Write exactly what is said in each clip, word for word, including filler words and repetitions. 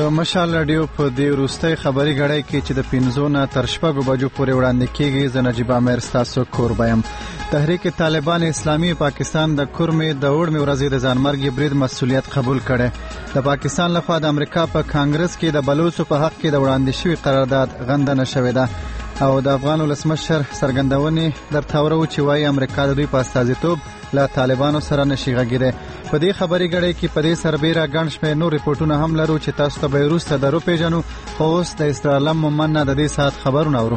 د مشال رادیو په دې وروستۍ خبري غړۍ کې چې د پنځو نه تر شپږو بجو پورې وړاندې کیږي زه نجیب عامر ستاسو کوربه یم. تحریک طالبان اسلامي پاکستان د کورمې د وړمې ورځې د ځانمرګي برید مسؤلیت قبول کړي. د پاکستان لخوا د امریکا په کانګرس کې د بلوچو په حق کې د وړاندې شوی قرارداد غندنه شوې ده او د افغان ولسمشر څرګندونې درته ورو چې وايي امریکا د دوی په استازیتوب له طالبانو سره نشي غږیدای. په دې خبري غړۍ کې په دې سربېره ګڼ شمېر نور ریپورټونه هم لرو چې تاسو ته به وروسته درو پیژنو. خو اوس د استرالم مومن نه د دې ساعت خبرونه اورو.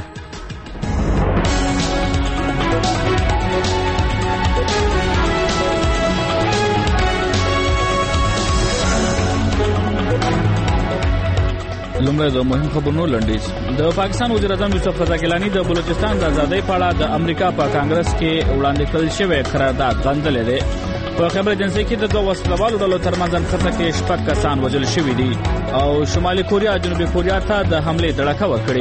لومړی د مهم خبرونو لنډیز. د پاکستان وزیر اعظم یوسف رضا ګیلانی د بلوچستان د آزادۍ په اړه د امریکا په کانګرس کې وړاندې کړل شوی قرارداد غندلی دی. په خبر ایجنسی کې د دوه وسلوالو ډلو ترمنځ انخته کې شپږ کسان وژل شوي دي او شمالي کوریا جنوبي کوریا ته د حملې دړکه ورکړې.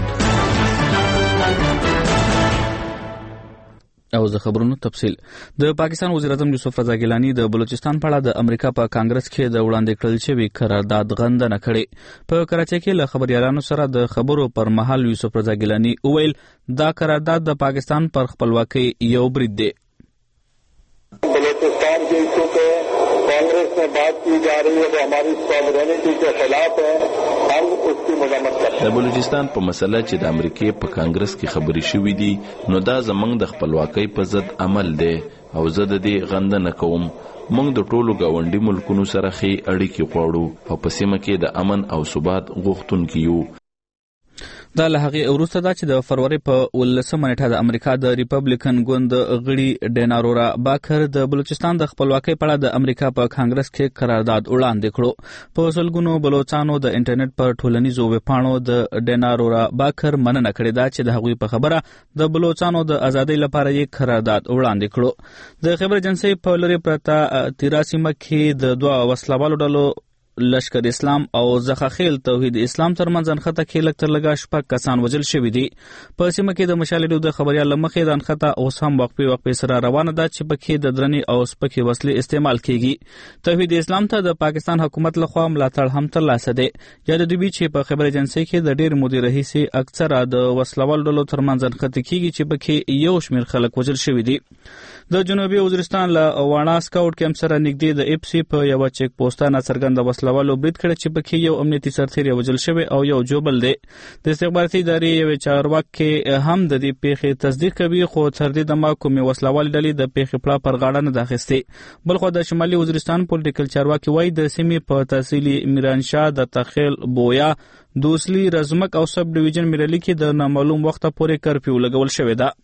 او زه خبرونو تفصیل. د پاکستان وزیر اعظم یوسف رضا ګیلانی د بلوچستان په اړه د امریکا په کانګرس کې د وړاندې کړل شوی قرارداد غندنه کړې. په کراچۍ کې له خبريالانو سره د خبرو پر مهال یوسف رضا ګیلانی وویل دا قرارداد د پاکستان پر خپلواکۍ یو برید دی. बलूचिस्तान के इशू पे कांग्रेस में बात की जा रही है वो हमारी सॉवरेनिटी के खिलाफ है. हम उसकी मजम्मत करते हैं. د بلوچستان په مسله چې د امریکای په کانګرس کې خبري شوې دي نو دا زمنګ د خپلواکۍ په ضد عمل دی او زه د دې غندنه کوم. موږ د ټولو گاونډي ملکونو سره ښې اړیکې غواړو او په سیمه کې د امن او ثبات غوښتونکي یو. دا له هغې وروسته ده چې د فروری په ولسمه نیټه د امریکا د ریپبلیکن ګوند غړي ډینارورا باکر د بلوچستان د خپلواکۍ په اړه د امریکا په کانګرس کې قرارداد وړاندې کړو. په سلګونو بلوچستانو د انټرنیټ پر ټولنیزو ویبپاڼو د ډینارورا باکر مننه کړې ده چې د هغوی په خبره د بلوچستانو د ازادۍ لپاره یې قرارداد وړاندې کړو. د خبر ایجنسی په لوري پرته تیرا سیمه کې د دوه وسلوالو ډلو لشکر اسلام او زخخیل توحید اسلام ترمنځ انخته کې لږ تر لږه شپږ کسان وژل شوي دي. په سیمه کې د مشال رادیو د خبريال مخې د انخته اوس هم وقفې وقفې سره روانه ده چې پکې د درنې او سپکې وسلې استعمال کیږي. توحید اسلام ته د پاکستان حکومت لخوا ملاتړ هم ترلاسه دی. یا د دوی چې په خبر ایجنسی کې د ډېر مودې راهیسې اکثره د وسلوال ډلو ترمنځ انخته کیږي چې پکې یو شمېر خلک وژل شوي دي. د جنوبي وزیرستان له وانا سکاوټ کیمپ سره نږدې د اپسی په یو چیک پوسټه څرګنده وسلوالو برید کړی چې پکې یو امنیتي سرتیری وژل شوی او یو جوبل دی. د استخباراتي ادارې یو چارواکي هم د دې پیښې تصدیق کوي خو تر دې دمه کومې وسلوال ډلې د پیښې پړه پر غاړه نه ده اخیستې. بلخو د شمالي وزیرستان پولیټیکل چارواکي وایي د سیمې په تحصیلي میرانشاه د تخیل بویا دوسلی رزمک او سب ډیویژن میرلی کې د نامعلوم وخت پورې کرفیو لګول شوی ده.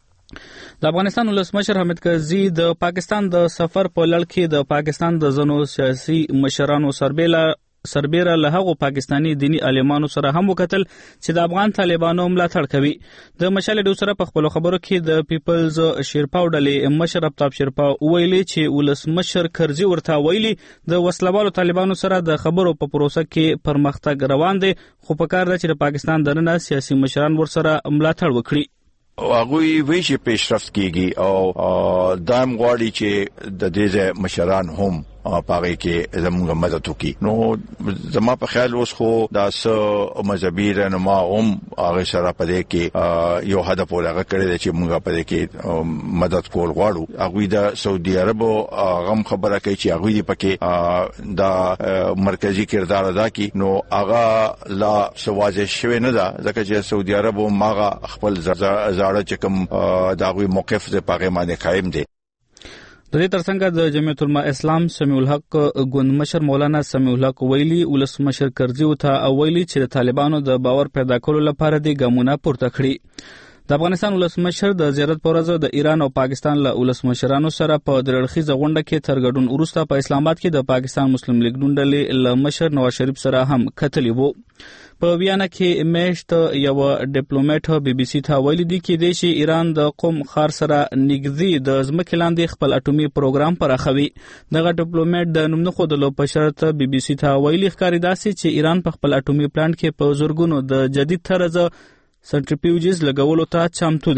د افغانستان ولسمشر حامد کرزي د پاکستان د سفر په لړ کې د پاکستان د ځینو سیاسي مشرانو سربېره سربېره له هغو پاکستاني دینی عالمانو سره هم وکتل چې د افغان طالبانو ملاتړ کوي. د مشال رادیو سره په خپلو خبرو کې د پیپلز شیرپا ډلې مشر افتاب شیرپا ویلي چې ولسمشر کرزي ورته ویلي د وسلوالو طالبانو سره د خبرو په پروسه کې پرمختګ روان دی خو په کار ده چې د پاکستان دننه سیاسي مشران ورسره ملاتړ وکړي. هغوی وی چې پیشرفت کیږي او دام غواړي چې د دې مشران هم پاره کې زموږ مدد وکړي. نو زما په خیال اوس خو دا سو مذهبي رهنما هم هغه سره پدې کې یو هدف ولغه کړی دی چې موږ پدې کې مدد کول غواړو. هغه د سعودي عرب غم خبره کوي چې هغه دې پکې دا مرکزی کردار ادا کوي. نو هغه لا سوازه شوی نه ده ځکه چې سعودي عرب ماغه خپل زړه چې کوم دا غوي موقف د پاګې باندې قائم دي. د دې ترڅنګ د جمعیت العلماء اسلام سمیع الحق ګوند مشر مولانا سمیع الحق ویلي ولسمشر کرزي ته ویلي چې د طالبانو د باور پیدا کولو لپاره د ګامونه پورته کړي. د افغانستان ولسمشر د زیارت پر ورځ د ایران او پاکستان له ولسمشرانو سره په درړخیزه غونډه کې تر ګډون وروسته په اسلام آباد کې د پاکستان مسلم لیگ ډلې له مشر نواز شریف سره هم کتلی وو. په ویانا کې میشت یو ډیپلوماټ بي بي سي ته ویلي دی چې د شي ایران د قوم خار سره نږدې د ځمکې لاندې خپل اټومي پروګرام پراخوي. دغه ډیپلوماټ د نوم نه خودلو په شرط بي بي سي ته ویلي ښکاري داسې چې ایران په خپل اټومي پلانټ کې په زورګونو د جدید طرز سنټریفیوجز لګولو ته چمتو دی.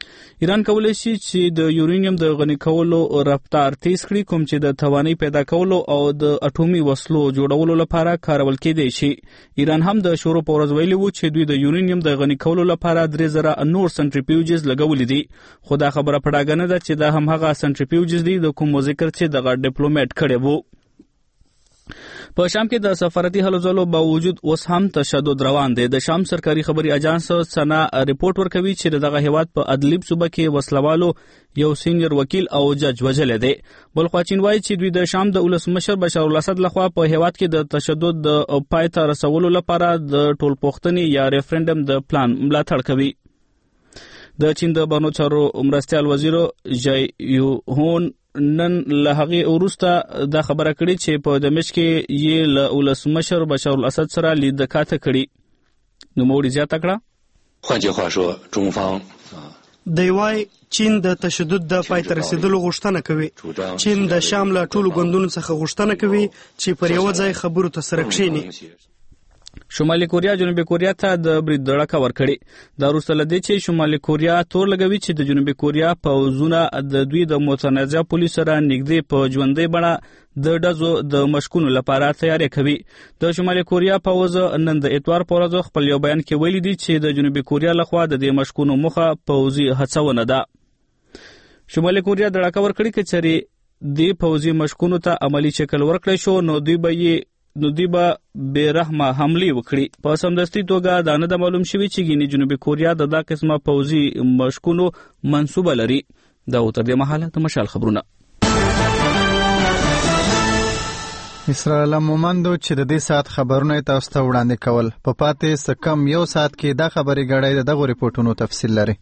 ایران کولای شي چې د یورانیم د غني کولو رفتار تیز کړي، کوم چې د توانایي پیدا کولو او د اټومي وسلو جوړولو لپاره کارول کېدای شي. ایران هم د شورو په ورځ ویلي وو چې دوی د یورانیم د غني کولو لپاره درې زره نور سنټریفیوجز لګولي دي، خو دا خبره پټاګه نه ده چې دا هم هغه سنټریفیوجز دي د کوم ذکر چې دغه ډیپلوماټ کړی وو. په شام کې د سفارتي هلو ځلو باوجود اوس هم تشدد روان دی. د شام سرکاري خبري اژانس سنا ریپورت ورکوي چې دغه هیواد په ادلیب صوبه کې وسلوالو یو سینیئر وکیل او جج وژل دي. بل خو چین وایي چې دوی د شام د ولسمشر بشار الاسد لخوا په هیواد کې د تشدد د پای ته رسولو لپاره د ټولپوښتنې یا ریفرندم د پلان ملاتړ کوي. د چین د بهرنیو چارو مرستیال وزیر جای یو هون نن له هغې وروسته دا خبره کړې چې په دمشق کې یې له ولسمشر بشار الاسد سره لیدکاته کړي. نوموړي زیاته کړه، 换句话说，中方 دی وای چین د تشدد د پای ته رسیدلو غوښتنه کوي. چین د شام له ټولو ګوندونو څخه غوښتنه کوي چې پر یو ځای خبرو ته سره کښیني. شمالي کوریا جنوبي کوریا ته د برید دړکه ورکړي. دا وروسته له دې چې شمالي کوریا تور لګوي چې د جنوبي کوریا پوځونه د دوی د متنازع پولیسو سره نږدې په ژوندۍ بڼه د ډزو د مشکونو لپاره تیاری کوي. د شمالي کوریا پوځ نن د اتوار په ورځ خپل یو بیان کې ویلي دي چې د جنوبي کوریا لخوا د دې مشکونو موخه پوځي هڅونه ده. شمالي کوریا دړکه ورکړي چې چېرې د پوځي مشکونو ته عملی شکل ورکړی شو نو دوی به یې نو دوی به بېرحمه حملې وکړي. په سمدستي توګه دا نه ده معلوم شوي چې ګینې جنوبي کوریا د دا قسمه پوځي مشکونو منصوبه لري. دا و تر دې مهاله د مشال خبرونه. اسرائیل مومندو چې د دې ساعت خبرونه تاسو ته وړاندې کول په پاتې څه کم یو ساعت کې دا خبرې غړې دغه ریپورتونو تفصیل لري.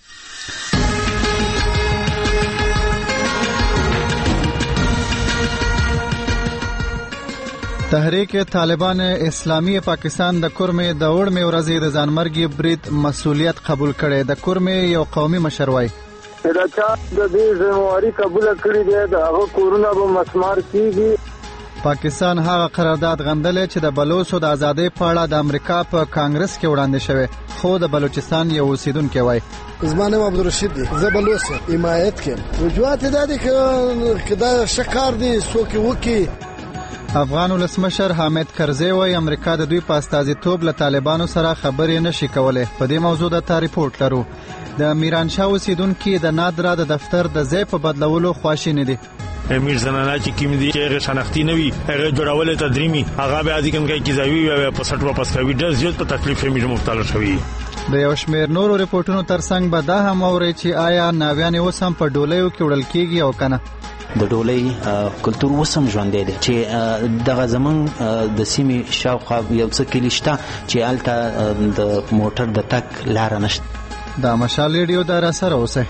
تحریک طالبان اسلامی پاکستان د کورمې د وړمې ورځې د ځانمرګي برید مسؤلیت قبول کړي. د کورمې یو قومي مشر وایي دا چې د دې ذمہواری قبول کړي دی د هغه کورونه به مسمار کیږي. پاکستان هغه قرارداد غندلې چې د بلوچو د ازادۍ په اړه د امریکا په کانګرس کې وړاندې شوی، خو د بلوچستان یو اوسیدونکی وایي زمانه عبدالرشید دی زه بلوچ حمایت کوم. وجوهات دا دي چې دا شکار دي څوک وکي. افغان ولسمشر حامد کرزی وایي امریکا د دوی په استازیتوب له طالبانو سره خبرې نشي کولای. په دې موضوع د تا ریپورت لرو. د میرانشاه اوسیدونکي د نادرا د دفتر د ځای په بدلولو خواشیني دي. امیر زنانه چې کیم دي چې شناختی نه وي هغه جوړول تدریمي هغه به ادي کوم کې ځایوي او په سټ واپس کوي د زیات په تکلیف امیر مبتلا شوی. د یو شمېر نورو ریپورتونو ترڅنګ به دا هم اوري چې آیا ناویان اوس هم په ډولیو کې وړل کیږي او کنه. د ډولۍ کلتور وسم ژوندې دي چې دغه زمون د سیمې شاوخوا یو څه کلی شته چې الته د موټر د تک لار نشته. دا مشال ریډیو د را سره اوسه.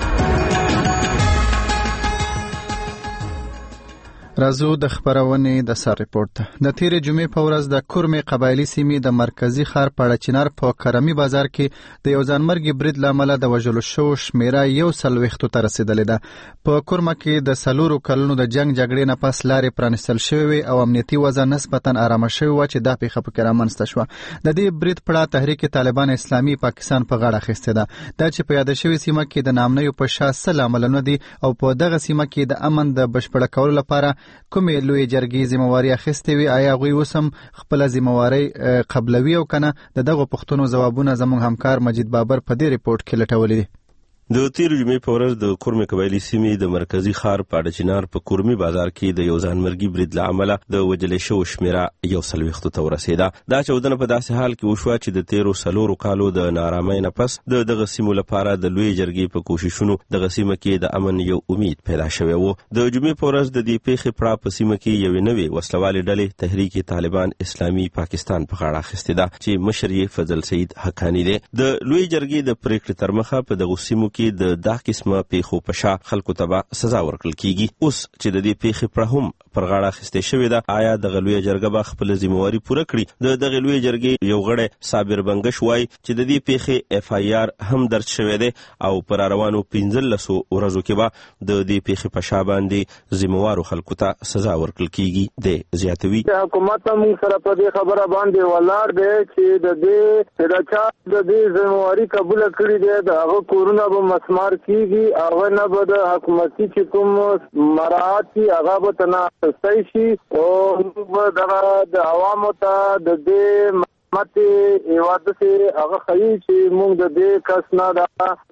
راځو د خبرونې د سر ریپورت. د تیرې جمعې په ورځ د کورمې قبایلی سیمې د مرکزی ښار پاړچینار په کرمي بازار کې د یو ځانمرګي برید لامل د وژلو شو شمیره یو سلويختو ته رسیدلې ده. په کورمه کې د سلورو کلونو د جنگ جګړې نه پس لارې پرانستل شوې او امنیتي وضع نسبتا آرامه شوې و چې دا پیښه پکې رامنځته شوه. د دې برید پړه تحریک طالبان اسلامي پاکستان په غاړه اخیسته ده. دا چې په یاد شوی سیمه کې د نامنیو په شا سل عملونه دي او په دغه سیمه کې د امن د بشپړ کولو لپاره کومې لوی جرګې ذمہواری اخیستې وي. آیا غوی وسم خپل ذمہواری قبلوي او کنه؟ د دغه پښتنو ځوابونه زموږ همکار مجید بابر په دې ریپورت کې لټولې دي. د تیر جمعې په ورځ د کورمې قبایلی سیمې د مرکزی ښار پاړچینار په کورمي بازار کې د یو ځانمرګي برید له امله د وجلې شو شمیره یو سلويختو ته ورسېده. دا چودنه په داسې حال کې وشوه چې د تیرو سلورو کالو د نارامۍ نه پس د دغه سیمو لپاره د لوی جرګې په کوششونو دغه سیمه کې د امن یو امید پیدا شوی و. د جمعې په ورځ د دې پیښې پړه په سیمه کې یو نوې وسلوالې ډلې تحریک طالبان اسلامي پاکستان په غاړه اخیستې ده چې مشر یې فضل سعید حقانی دی. د لوی جرګې د پریکړې تر مخه په دغه سیمو کې د دا قسمه پیښو په شا خلکو ته سزا ورکړل کیږي. اوس چې د دې پیښې پر هم پر غاړه اخیستې شوې ده، آیا د لوی جرګه به خپل ذمہواری پوره کړي؟ د دغه لوی جرګې یو غړی صابر بنگش وایي چې د دې پیښې اف آی آر هم درج شوی دی او پر روانو پنځلسو ورځو کې به د دې پیښې په شا باندې ذمہوارو خلکو ته سزا ورکړل کیږي. د زیاتوي حکومت هم سره په دې خبره باندې ولاړ دی چې د دې د چا د دې ذمہواری قبول کړي دی د هغه کورونه به مسمار کیږي هغه نه به د حکومتي چې کوم مراعات کی هغه به تناسب شي او موږ د عوامو ته د دې ماته ایواده سي هغه خی چې موږ د دې کس نه دا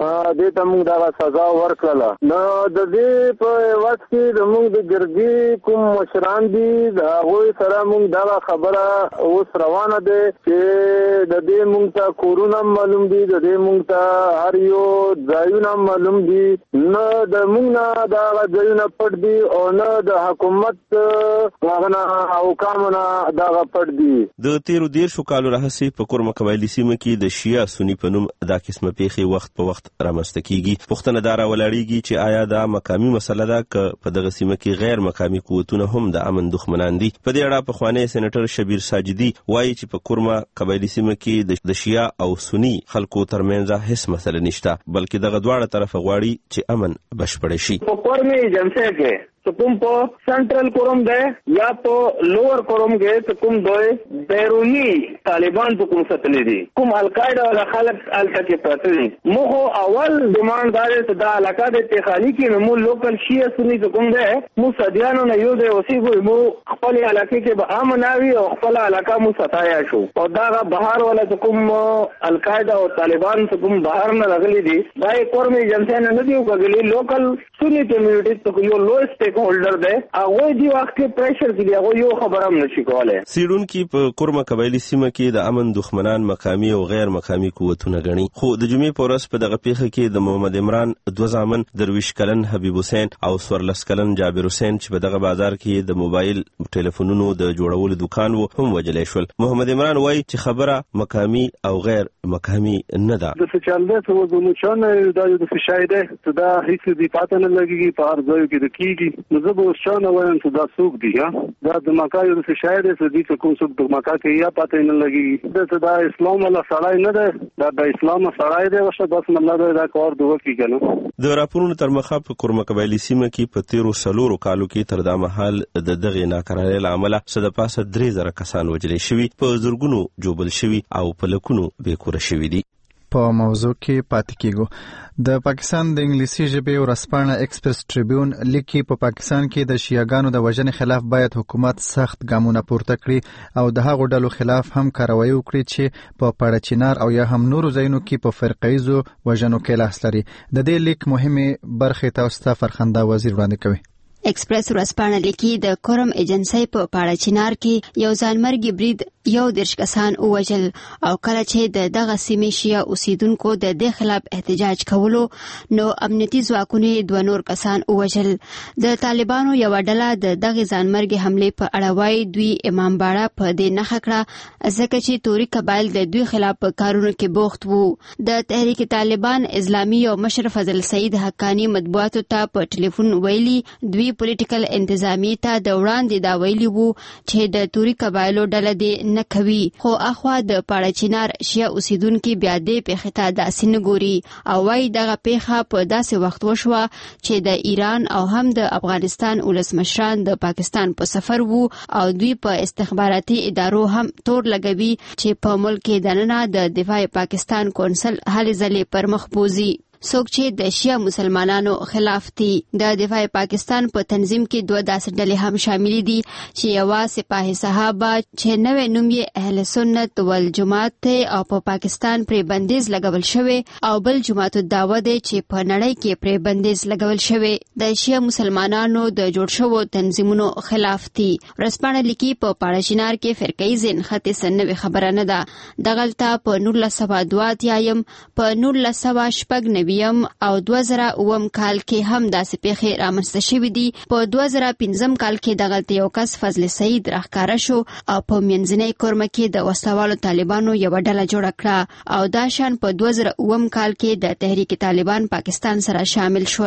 د ته موږ دا سزا ورکړه نو د دې په وخت کې د موږ د ګرګي کوم مشران دي دا هغه سره موږ دا خبره اوس روانه ده چې د دې موږ ته کورونا معلوم دي د دې موږ ته هر یو ځایونه معلوم دي نو د موږ نه دا ځایونه پټ دي او نه د حکومت غوښنه او قانون دا پټ دي د تیرو دیر شو کالو راهسي په کورمه قبایلی سیمه کې د شیعه سنی په نوم دا قسمه پیښې وخت په وخت رامنځته کیږي. پوښتنه دا راولاړیږي چې آیا دا مقامي مسله ده که په دغه سیمه کې غیر مقامي قوتونه هم د امن دښمنان دي؟ په دې اړه پخوانی سېنیټر شبیر ساجدي وایي چې په کورمه قبایلی سیمه کې د شیعه او سنی خلکو ترمنځ هیڅ مسله نشته بلکې دغه دواړه طرف غواړي چې امن بشپړ شي. په کورمه جنسه کې تو کوم په سنټرل کوروم ده یا په لوور کوروم کې ته کوم دوی بیرونی طالبان په کوم ستنې دي کوم القاعده ولا خلک الته کې پاتې دي مو اول ډیماند دار ته د علاقه د اتحادی کې مو لوکل شیعه سنی ته کوم ده مو صدیانو نه یو دی اوسې مو خپل علاقه کې به امن اوي او خپل علاقه مو ستایا شو او دا بهر ولا کوم القاعده او طالبان ته کوم بهر نه راغلي دي دا کورمه جنسه نه دی وګړي لوکل سنی کمیونټي ته یو لوست هولډر ده هغه دی وخت کې پریشر دی هغه یو خبره هم نشي کولای. سیډونکو په کورمه قبایلی سیمه کې د امن دښمنان مقامي او غیر مقامي قوتونه غني خو د جمعې په ورځ په دغه پیښه کې د محمد عمران دوه زامن درویش کلن حبیب حسین او سورلس کلن جابر حسین چې په دغه بازار کې د موبایل ټلیفونونو د جوړولو دکان وو هم وجلې شول. محمد عمران وایي چې خبره مقامي او غیر مقامي نه ده. د فشالده څه وګورم چې دا د فشایده دا هیڅ دی پاتې نه لګي په هر ځای کې د کیږي نو زه به شانه وایم چې دا څوک دی دا د مکایو د فشایده څه دي چې کوم څوک د مکا کې یا پاتې نه لګي دا اسلام ولا سړی نه ده دا د اسلام سړی دی وشه بس مله دا کار دوه کې کنه. د راپورونو تر مخه په کورمه قبایلی سیمه کې په تیرو سلورو کالو کې تر دا مهال د دغه ناکرارۍ له امله څه د پاسه درې زره کسان وژل شوي په زرګونو جوبل شوي او په لکونو بېکوره شوي دي. په موضوع کې پاتې کیږو. د پاکستان د انګلیسي ژبې ورځپاڼه ایکسپریس ټریبیون لیکي په پاکستان کې د شیعاګانو د وژنې خلاف باید حکومت سخت ګامونه پورته کړي او د هغو ډلو خلاف هم کاروایی وکړي چې په پړچینار او یا هم نورو ځایونو کې په فرقه‌ایزو وژنو کې لاس لري. د دې لیک مهمه برخه تاسو ته فرخنده وزیر وړاندې کوي. ایکسپریس ورځپاڼه لیکي د کورم ایجنسی په پاړچینار کې یو ځانمرګي برید یو دیرش کسان ووژل او کله چې د دغه سیمې شیعه اوسیدونکو د دې خلاف احتجاج کولو نو امنیتي ځواکونه دوه نور کسان ووژل. د طالبانو یو ډله د دغه ځانمرګي حمله په اړه وايي دوی امام باړه په دې نه خکړه ځکه چې توري قبایل د دوی خلاف په کارونو کې بوخت وو. د تحریک طالبان اسلامي او مشر فضل سعید حقانی مطبوعاتو ته په ټلیفون ویلي دوی پولیټیکل انتظامی ته د وړاندې دا ویلي وو چې د توري قبایلو ډله دې نه کوي خو اخوا د پاړچینار شیعه اوسیدونکو بیا دې پیښه ته داسې نه ګوري او وايي دغه پیښه په داسې وخت وشوه چې د ایران او هم د افغانستان ولسمشران د پاکستان په سفر وو او دوی په استخباراتي ادارو هم تور لګوي چې په ملک کې دننه د دفاع پاکستان کونسل هلې ځلې پر مخ بوزي. څوک چې د شیعه مسلمانانو خلاف دي د دفاع پاکستان په تنظیم کې دوه داسې ډلې هم شامل دي چې یو سپاه صحابه چې نوې نوم یې اهل سنت والجماعت ته او په پاکستان پر بندیز لګول شوی او بل جماعت الدعوه دی چې په نړۍ کې پر بندیز لګول شوی د شیعه مسلمانانو د جوړ شوو تنظیمونو خلاف دي. ورځپاڼه لیکي په پاړچینار کې فرقه‌ایز انخته سنوي خبره نه ده دغلطه په نولس سوه دوه اتیا په نولس سوه شپږ او دوه زره اووم کال کې هم داسې پیښې رامنځته شوې دي. په دوه زره پنځم کال کې دغلته یو کس فضل سعید راښکاره شو او په منځنۍ کورمه کې د وسوالو طالبانو یو ډله جوړه کړه او دا شان په دوه زره اووم کال کې د تحریک طالبان پاکستان سره شامل شول.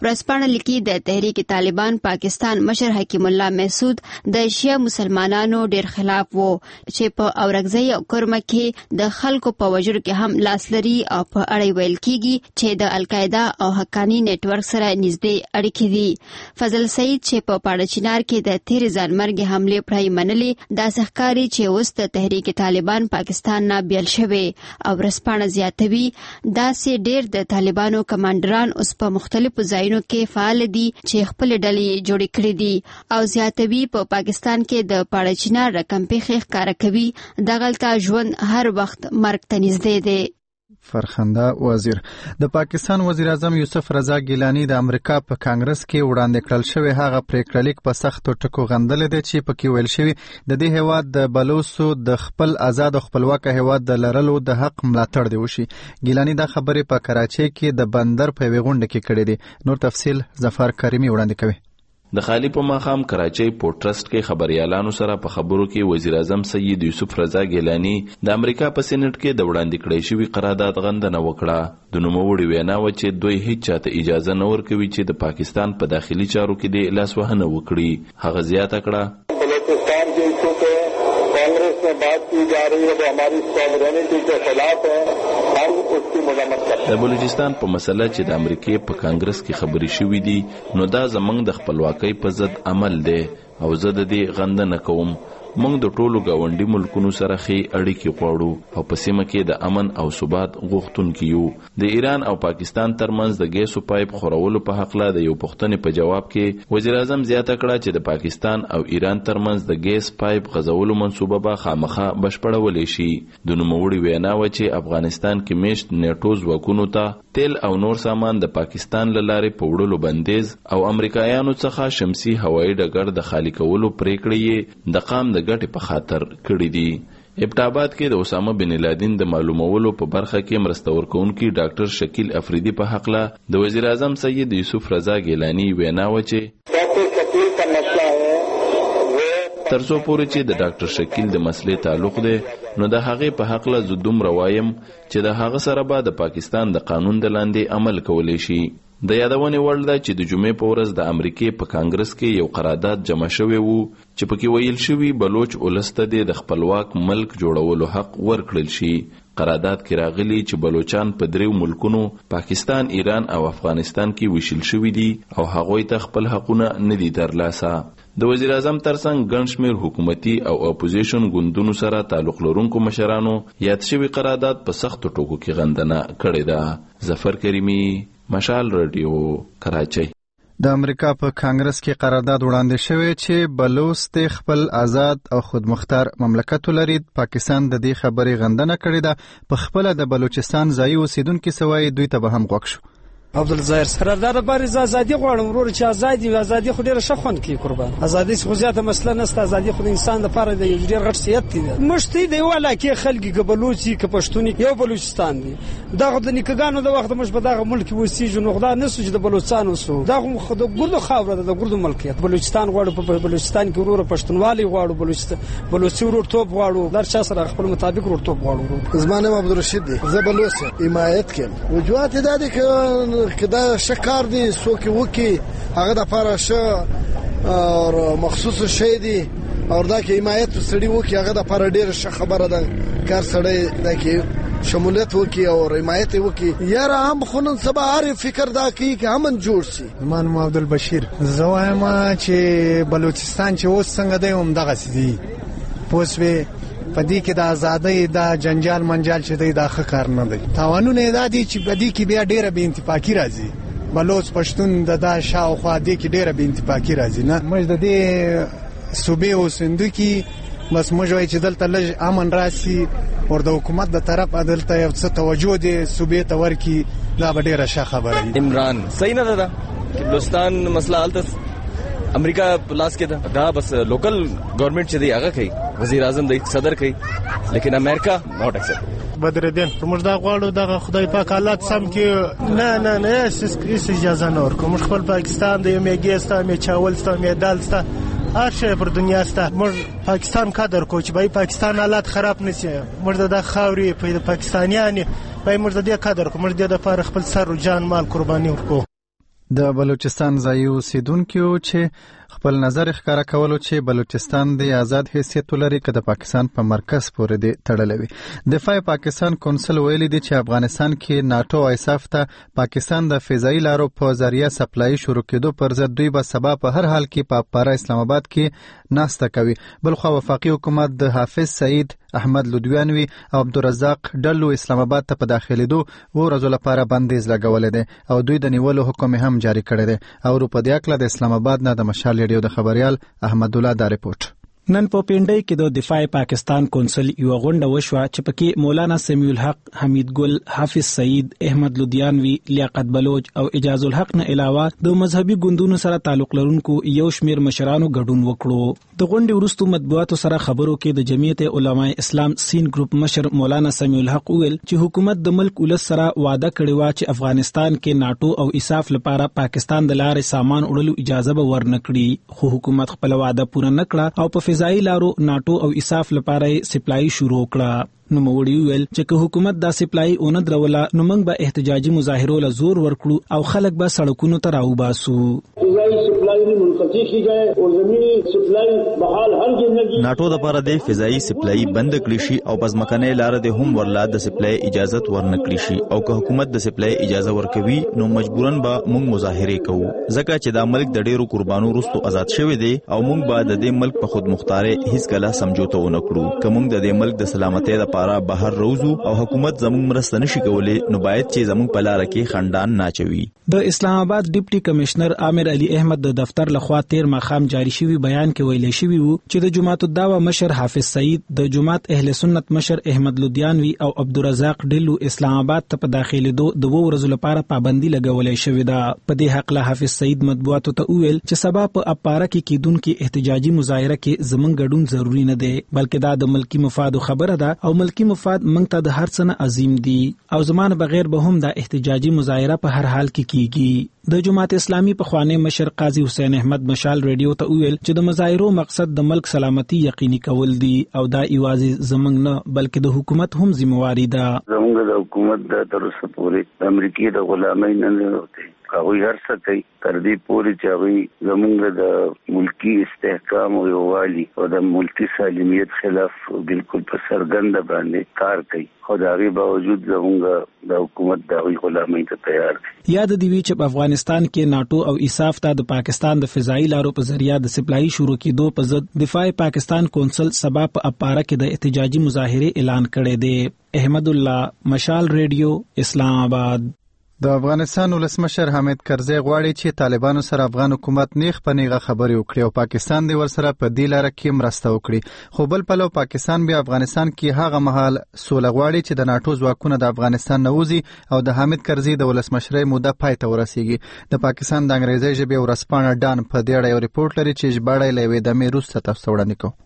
ورځپاڼه لیکي د تحریک طالبان پاکستان مشر حکیم الله محسود د شیعه مسلمانانو ډیر خلاف وو چې په اورګزۍ او کرمه کې د خلکو په وجر کې هم لاس لري او په اړه ویل کیږي چې د القاعده او حقانی نیټ ورک سره نږدې اړیکې دي. فضل سعید چې په پاړه چنار کې د تیر ځانمرګ حمله پرای منلې د سحکاري چې اوس د تحریک طالبان پاکستان نه بیل شوی او ورځپاڼه زیاتوي دا سي ډیر د طالبانو کمانډران اوس په مختلفو ځایونو کې فعال دي چې خپل ډلې جوړې کړې دي او زیاتوي په پا پاکستان کې د پاړه چنار رقم پیخ ښکارا کوي دغلطه ژوند هر وخت مرګ ته نږدې دی. فرخنده وزیر د پاکستان وزیر اعظم یوسف رضا ګیلانی د امریکا په کانګرس کې وړاندې کړل شوی هغه پریکړه لیک په سختو ټکو غندل دي چې پکې ویل شوی د دې هیواد د بلوچستو د خپل آزاد او خپلواک هیواد د لرلو د حق ملاتړ دی وشي. ګیلانی دا خبره په کراچۍ کې د بندر په ویغونډه کې کړې دي. نور تفصیل ظفر کریمی وړاندې کوي. د خالی په ماخام کراچۍ پورټ ټرست کې خبريالانو سره په خبرو کې وزیر اعظم سید یوسف رضا ګیلانی د امریکا په سېنات کې د وړاندې کړې شوی قرارداد غندنه وکړه. د نوموړي وینا و چې دوی هیڅ چاته اجازه نه ورکوي چې د پاکستان په داخلي چارو کې د لاسوهنه وکړي. هغه زیاته کړه بلوچستان کے ایشو پہ کانگریس میں بات کی جا رہی ہے وہ ہماری سوورینٹی کے خلاف ہے ہم اس کی مذمت کرتے ہیں. د بلوچستان په مسله چې د امریکای په کانګرس کې خبري شوې دي نو دا زمنګ د خپلواکۍ په ضد عمل دی او زه د دې غندنه کوم. موږ د ټولو گاونډي ملکونو سره ښې اړیکې غواړو او په سیمه کې د امن او ثبات غوښتونکي یو. د ایران او پاکستان ترمنځ د ګیسو پایپ خورولو په حق لا د یو پوښتنې په جواب کې وزیر اعظم زیاته کړه چې د پاکستان او ایران ترمنځ د ګیس پایپ غځولو منصوبه به خامخا بشپړولې شي. د نوموړي وینا و چې افغانستان کې میشت نیټو ځواکونو ته تیل او نور سامان د پاکستان له لارې په وړلو بندیز او امریکایانو څخه شمسي هوایي ډګر د خالي کولو پریکړې یې د قام د ګټې په خاطر کړې دي. ابټاباد کې د اسامه بن لادن د معلومولو په برخه کې مرسته ورکوونکي ډاکټر شکیل افریدي په حق له د وزیر اعظم سید یوسف رضا ګیلانی وینا و چې ترڅو پورې چې د ډاکټر شکیل د مسلې تعلق دی نو د هغې په حق له زه دومره وایم چې د هغه سره به د پاکستان د قانون د لاندې عمل کولی شي. د یادونې وړ ده چې د جمعې په ورځ د امریکې په کانګرس کې یو قرارداد جمع شوی وو چې پکې ویل شوی بلوچ ولس ته د خپلواک ملک جوړولو حق ورکړل شي. قرارداد کې راغلي چې بلوچان په دریو ملکونو پاکستان، ایران او افغانستان کې وشل شوی دي او هغوی ته خپل حقونه نه دي ترلاسه. د وزیر اعظم ترڅنګ ګڼ شمېر حکومتي او اپوزیشن ګوندونو سره تعلق لرونکو مشرانو یاد شوی قرارداد په سختو ټکو کې غندنه کړې ده. ظفر کریمی، مشال رادیو، کراچۍ. د امریکا په کانګرس کې قرارداد وړاندې شوی چې بلوچ خپل آزاد او خودمختار مملکت ولري. پاکستان د دې خبرې غندنه کړې ده. په خپل د بلوچستان ځایي اوسیدونکو سوای دوی ته به هم غوښ شو. عبدالظاهر قرارداد باندې ازادي غواړم ورور چې ازادي ازادي خو ډیره ښه خوند کوي قربان. ازادي خو زیاته مسله نشته. ازادي خو د انسان لپاره د یو ډیر غټ سیادت دی. مشتي دی ولا کې خلګي کبلوچي کپښتوني یو بلوچستان دی. دغه د نیکګانو د وخت مش په دغه ملک وسیږي نو خدای نسو چې د بلوچستان وسو دغه خو د ګردو خاور د ګردو ملکیت بلوچستان غواړو. په بلوچستان کې ورور پښتونوالي غواړو. بلوچستان بلوچي ورور توپ غواړو. در چا سره خپل مطابق ورور توپ غواړو. زمانه عبدالرشید دی زبلوس حمایت کې وجوهات دادی ک کدا کار دی څوک وکي هغه د لپاره شه او مخصوص شی دی او دا کې حمایت سړي وکي هغه د لپاره ډېر ښه خبره ده. کار سړی دا کې شمولیت وکي او حمایت وکي یاره هم خونن سبا هر فکر دا کوي چې امن جوړ شي. مان عبدالبشیر زه وایم چې بلوچستان چې اوس څنګه دی هم دغه دي پوسوي په دې کې د ازادۍ د جنجال منجال چې دی دا ښه کار نه دی. تاوانونه دا دي چې په دې کې بیا ډېره بې انتفاقي راځي. بلوچ پښتون د دا شاوخوا دې کې ډېره بې انتفاقي راځي. نه موږ د دې صوبې اوسېدونکي بس موږ وایو چې دلته لږ امن راسي او د حکومت د طرفه دلته یو څه توجه دې صوبې ته ورکړي دا به ډېره ښه خبره وي. عمران صحیح نه ده بلوچستان مسله هلته امریکا پلاس کې ده دا بس لوکل گورنمنت چې دی هغه کوي وزیر اعظم دی صدر کوي لیکن امریکا ناٹ ایکسپټ. بدردین موږ دا غواړو دغه خدای پاک حالات سم کې نه نه نه اس اجازه نه ورکوم. موږ خپل پاکستان د یو میګیستا می چاولستا می دالستا هر شی پر دنیا ستا موږ پاکستان قدر کو چې بای پاکستان حالات خراب نشي. موږ د خاوري په پاکستانیان بای موږ د دې قدر کو. موږ د لپاره خپل سر او جان مال قرباني ورکو. د بلوچستان ځایي اوسیدونکو چې خپل نظر ښکارا کولو چې بلوچستان د آزاد حیثیت لري که د پاکستان په مرکز پورې دی تړلی وي. دفاع پاکستان کونسل ویلي دی چې افغانستان کې ناتو او ایساف ته پاکستان د فضایي لارو په ذریعه سپلای شروع کېدو پر ضد دوی به سبا په هر حال کې په پاره اسلام آباد کې ناسته کوي. بلخوا وفاقي حکومت د حافظ سعید احمد لودویانوي او عبدالرزاق ډلو اسلام آباد ته په داخلېدو و ورځو لپاره بندیز لګولی دی او دوی د نیولو حکم هم جاری کړی دی. او په دې اکله د اسلام آباد نه د مشال ریډیو د خبريال احمد الله دا رپورټ. نن په پینډای کې د دفاع پاکستان کونسل یو غونډه وشوه چې پکې مولانا سمیع الحق، حمید ګل، حافظ سعید، احمد لودیانوي، لیاقت بلوچ او اجاز الحق نه علاوه د مذهبي ګوندونو سره تعلق لرونکو یو شمیر مشرانو ګډون وکړو. د غونډې وروسته مطبوعاتو سره خبرو کې د جمعیت علماء اسلام سین ګروپ مشر مولانا سمیع الحق ویل چې حکومت د ملک ولس سره وعده کړې و چې افغانستان کې ناتو او ایساف لپاره پاکستان د لارې سامان وړلو اجازه به ورنکړي، خو حکومت خپل وعده پوره نکړه او په فضایي لارو ناتو او ایساف لپاره سپلای شروع کړه. نو موړي ویل چې که حکومت دا سپلای اون دروله نو موږ به احتجاجي مظاهرو له زور ورکړو او خلک به سړکونو ته راوباسو. فضائی سپلای منقطع کی جائے اور زمینی سپلای بحال هر جنګي ناتو د پاره د فضایي سپلای بند کړی شي او پزمکنه لار د هم ورلا د سپلای اجازه ورنکړي شي او که حکومت د سپلای اجازه ورکوي نو مجبورن به موږ مظاهره کوو ځکه چې دا ملک د ډیرو قربانو وروسته آزاد شوی دی او موږ به د دې ملک په خود مختار هیڅ کله سمجوته ونه کړو. که موږ د دې ملک د سلامتۍ لپاره بهر روزو او حکومت زموږ مرسته نشي کولای نو باید چې زموږ په لار کې خندان ناچوي. د اسلام آباد ډیپټي کمشنر عامر علي احمد د دفتر لخوا تیر ماخام جاری شوی بیان کې ویل شوی وو چې د جماعت الدعوه مشر حافظ سعید، د جماعت اهل سنت مشر احمد لودیانوي او عبدالرزاق ډلو اسلام آباد ته په داخلي دو د وو ورځو لپاره پابندي لګولې شوې ده. په دې حق له حافظ سعید مطبوعاتو ته ویل چې سبا په اپاره کې کیدونکو احتجاجي مظاهره کې زمونږ ګډون ضروری نه دی بلکې دا د ملکی مفاد خبره ده او ملکی مفاد موږ ته د هر څه نه عظیم دي او زمانه بغیر به هم دا احتجاجي مظاهره په هر حال کې کیږي. د جماعت اسلامي په خوانه مشر قاضي حسین احمد مشال ریډیو ته ویل چې د مظاهرو مقصد د ملک سلامتی یقیني کول دي او دا ایوازي زمنګ نه بلکې د حکومت هم ذمہواری ده. زموږ د حکومت د تر څو پورې امریکای د غلامۍ نه نه وته هغه هر څه کوي تر دې پورې چې هغه زموږ د ملکی استحکام او یووالي او د ملکی سالمیت خلاف بالکل په سرګند باندې کار کوي. خو دا غي باوجود زموږ د حکومت د غلامۍ ته تیار دي. یاد دی وی چې په افغانستان کې ناتو او ایساف ته د پاکستان د فضایي لارو په ذریعہ د سپلای شروع کېدو په ضد دفاع پاکستان کونسل سبا په اپاره کې د احتجاجي مظاهره اعلان کړی دی. احمد الله، مشال ریډیو، اسلام آباد. د افغانستان ولسمشر حامد کرزی غواړي چې طالبانو سره افغان حکومت نیغ په نیغه خبرې وکړي او پاکستان دی ورسره په دې لاره کې مرسته وکړي. خو بل پلو پاکستان بیا افغانستان کې هغه مهال سوله غواړي چې د ناتو ځواکونه د افغانستان نه وځي او د حامد کرزی د ولسمشرۍ موده پای ته ورسیږي. د پاکستان د انګریزي ژبې ورځپاڼه ډان په دې اړه یو ریپورت لري چې ژباړه یې له یوې دمې وروسته تاسو وړاندې کوو.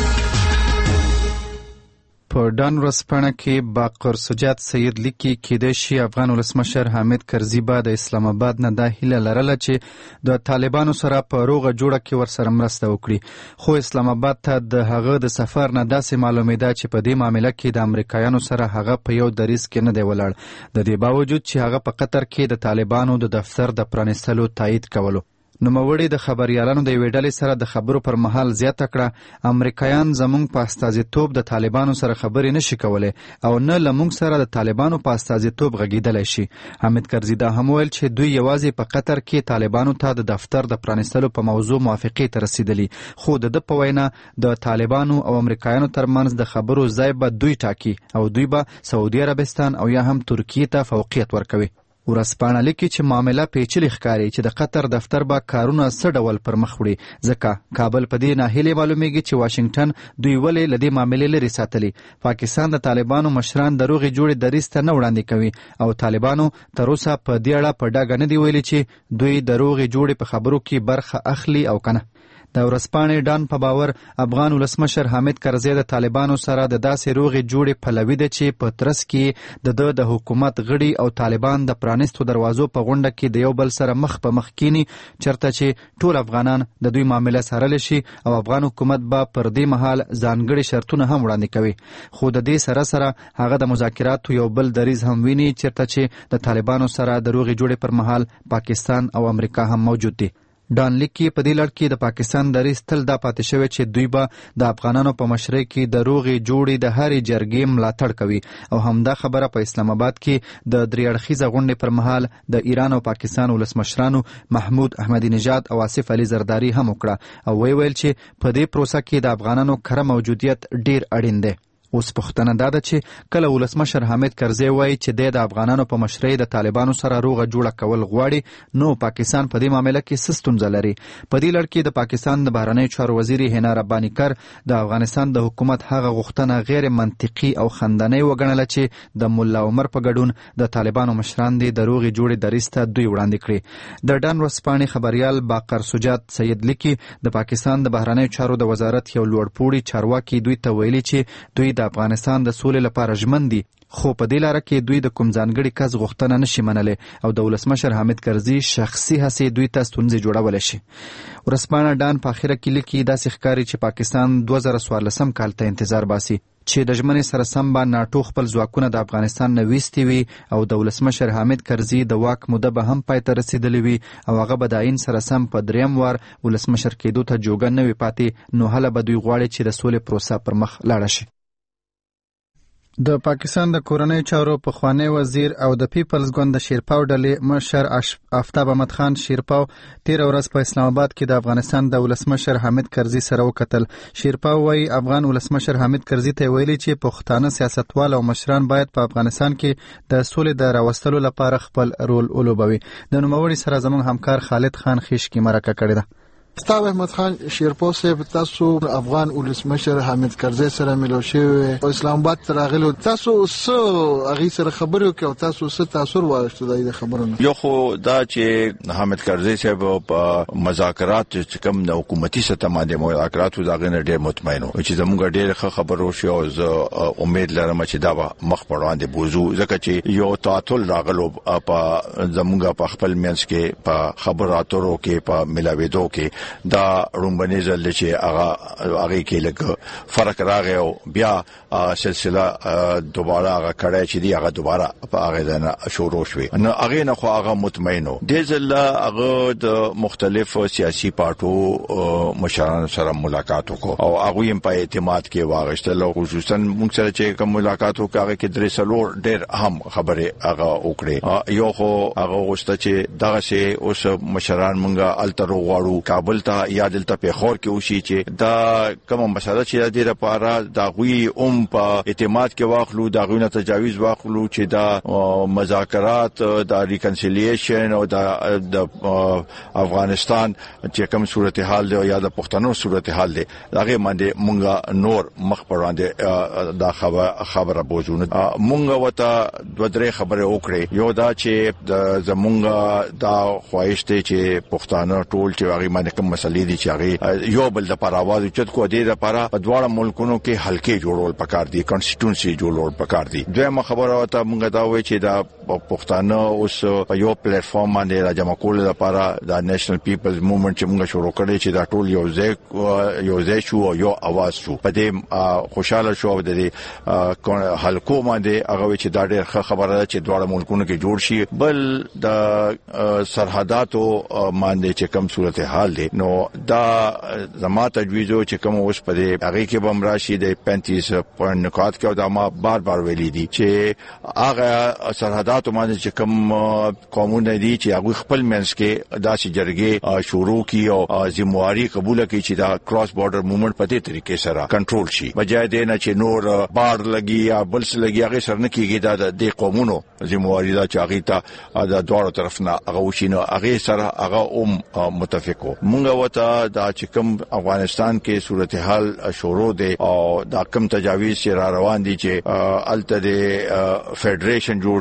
په ډان ورځپاڼه کې باقر سجاد سید لیکي کېدای شي افغان ولسمشر حامد کرزي به د اسلام آباد نه دا هیله لرله چې د طالبانو سره په روغه جوړه کې ورسره مرسته وکړي. خو اسلام آباد ته د هغه د سفر نه داسې معلومېده چې په دې معامله کې د امریکایانو سره هغه په یو دریځ کې نه دی ولاړ، د دې باوجود چې هغه په قطر کې د طالبانو د دفتر د پرانیستلو تایید کولو. نوموړي د خبريالانو د یوې ډلې سره د خبرو پر مهال زیاته کړه امریکایان زموږ په استازیتوب د طالبانو سره خبرې نشي کولای او نه له موږ سره د طالبانو په استازیتوب غږیدلی شي. حامد کرزي دا هم ویل چې دوی یوازې په قطر کې طالبانو ته د دفتر د پرانیستلو په موضوع موافقې ته رسیدلی، خو د ده په وینا د طالبانو او امریکایانو ترمنځ د خبرو ځای به دوی ټاکي او دوی به سعودي عربستان او یا هم ترکیې ته فوقیت ورکوي. ورځپاڼه لیکي چې معامله پیچلې ښکاري چې د قطر دفتر به کارونه څه ډول پر مخ وړي ځکه کابل په دې ناهیلې معلومیږي چې واشنګټن دوی ولې له دې معاملې لرې ساتلي. پاکستان د طالبانو مشران د روغې جوړې دریځ ته نه وړاندې کوي او طالبانو تر اوسه په دې اړه په ډاګه نه دي ویلي چې دوی د روغې جوړې په خبرو کې برخه اخلي او کنه. د ورځپاڼې ډان په باور افغان ولسمشر حامد کرزي د طالبانو سره د داسې روغې جوړې پلوي ده چې په ترڅ کې د د حکومت غړي او طالبان د پرانیستو دروازو په غونډه کې د یو بل سره مخ په مخ کینی چرته چې ټول افغانان د دوی معاملې سره لشي او افغان حکومت به پر دې مهال ځانګړي شرطونه هم وړاندې کوي. خو د دې سره سره هغه د مذاکراتو یو بل دریز هم ویني چرته چې د طالبانو سره د روغې جوړې پر مهال پاکستان او امریکا هم موجود دي. ډان لیکي په دې لړ کې د پاکستان دریځ تل دا پاتې شوی چې دوی به د افغانانو په مشرۍ کې د روغې جوړې د هرې جرګې ملاتړ کوي او همدا خبره په اسلام آباد کې د درې اړخیزه غونډې پر مهال د ایران او پاکستان ولسمشرانو محمود احمدی نژاد او آصف علي زرداری هم وکړه او وی ویل چې په دې پروسه کې د افغانانو کره موجودیت ډیر اړین دی. اوس پوښتنه دا ده چې کله ولسمشر حامد کرزي وایي چې د افغانانو په مشرۍ د طالبانو سره روغه جوړه کول غواړي نو پاکستان په دې معاملې کې څه ستونزه لري. په دې لړ کې د پاکستان د بهرنیو چارو وزیر هینا رباني کر د افغانستان د حکومت هغه غوښتنه غیر منطقي او خندنۍ وګڼله چې د مولا عمر په ګډون د طالبانو مشران دي د روغې جوړې دریځ ته دوی وړاندې کړي. د ډان ورځپاڼې خبریال باقر سجاد سید لیکي د پاکستان د بهرنیو چارو د وزارت یو لوړپوړي چارواکي دوی ته ویلي چې دوی د افغانستان د سولې لپاره ژمن دي خو په دې لاره کې دوی د کوم ځانګړي کس غوښتنه نشي منلی او د ولسمشر حامد کرزي شخصي هڅې دوی ته ستونزې جوړولی شي. ورځپاڼه ډان په اخره کې لیکي داسې ښکاري چې پاکستان دوه زره څوارلسم کال ته انتظار باسي چې د ژمنې سره سم به ناټو خپل ځواکونه د افغانستان نه ویستي وي او د ولسمشر حامد کرزي د واک موده به هم پای ته رسیدلی وي او هغه به د آئین سره سم په دریم وار ولسمشر کېدو ته جوګه نه وي پاتې نو هله به دوی غواړي چې د سولې پروسه پر مخ لاړه شي. د پاکستان د کورنۍ چارو پخوانی وزیر او د پیپلز ګوند د شیرپاو ډلې مشر آفتاب احمد خان شیرپاو تیر ورځ په اسلام آباد کې د افغانستان د ولسمشر حامد کرزي سره وکتل. شیرپاو وايي افغان ولسمشر حامد کرزي ته ویلي چې پښتانه سیاستوال او مشران باید په افغانستان کې د سولې د راوستلو لپاره خپل رول ولوبوي. د نوموړي سره زموږ همکار خالد خان خیشکی مرکه کړې ده. آفتاب احمد خان شیرپاو صاحب تاسو افغان ولسمشر حامد کرزي سره ملو شوی او اسلام آباد ته راغلو تاسو څه هغه سره خبرو کې او تاسو څه تاثیر واغښتو د خبرونو؟ یو خو دا چې حامد کرزي صاحب په مذاکرات چې کوم د حکومتي سطح باندې مذاکرات دغه نه ډېر مطمئن و چې زموږ ډېر خبرو شو او زه امید لرم چې دا مخ په وړاندې بوزو ځکه چې یو تعطل راغلو په زموږ په خپل منځ کې په خبراتو کې په ملاویدو کې دا رومبني ځل چې هغه هغه کې لګ فرق راغی او بیا سلسله دوباره هغه کړه چې دی هغه دوباره په هغه نه شروع شوه نو هغه نه خو هغه مطمئنو د ځل هغه د مختلفو سیاسي پارټو مشرانو سره ملاقات وکړو او هغه یې په اعتماد کې واغښتل خصوصا موږ سره چې کوم ملاقات وکړو هغه کې درې سلور ډېر اهم خبره هغه وکړي. یو خو هغه غوښته چې دغه شی اوس مشران مونږه التر غواړو کابل ته یا دلته په خور کې وشي چې دا کوم مسله چې د لپاره دا غوي اوم په اعتماد کې واخلو دا غوینه تجاوز واخلو چې دا مذاکرات دا ریکنسیلیشن او دا د افغانستان چې کوم صورتحال دی یا د پښتنو صورتحال دی هغه باندې مونږه نور مخ پر وړاندې دا خبره خبره بوزونه مونږه وته دوه درې خبره وکړي. یو دا چې د زمونږه دا خواهش دی چې پښتانه ټول چې هغه باندې کوم مسلې دي چې هغه یو بل د پر आवाज چت کو دی د پر په دواړه ملکونو کې حلقې جوړول پکار دي کانسټیټوئنسي جوړول پکار دي. دویمه خبره وته مونږ دا وایي چې دا پښتانه اوس په یو پلیټ فارم باندې راځم کول لپاره د نېشنل پیپلز موومېنټ چې موږ شروع کړی چې دا ټول یو ځای یو ځای شو او یو आवाज شو په دې خوشاله شو د دې حلقو باندې هغه چې دا ډېر خبره ده چې دواړه ملکونو کې جوړ شي. بل د سرحداتو باندې چې کوم صورتحال دی نو دا زما تجویزو چې کوم اوس په دې هغه کې بم راشي د پینتیس پوینټ نکات کې دا ما بار بار ویلي دي چې هغه سرحدات باندې چې کوم قانون دي چې هغه خپل منځ کې داسې جرګې شروع کی او ذمہواری قبول کړي چې دا کراس بارډر موومېنټ په دې طریقې سره کنټرول شي بجای دې نه چې نور بار لګي یا بل څه لګي هغه سره نه کیږي دا د قومونو ذمہواری دا چې هغه ته د دوه طرف نه هغه وشینو هغه سره هغه اوم متفقو مونږ وته دا چې کوم افغانستان کې صورتحال شروع دي او دا کوم تجاویز را روان دي چې الته د فدریشن جوړ شي و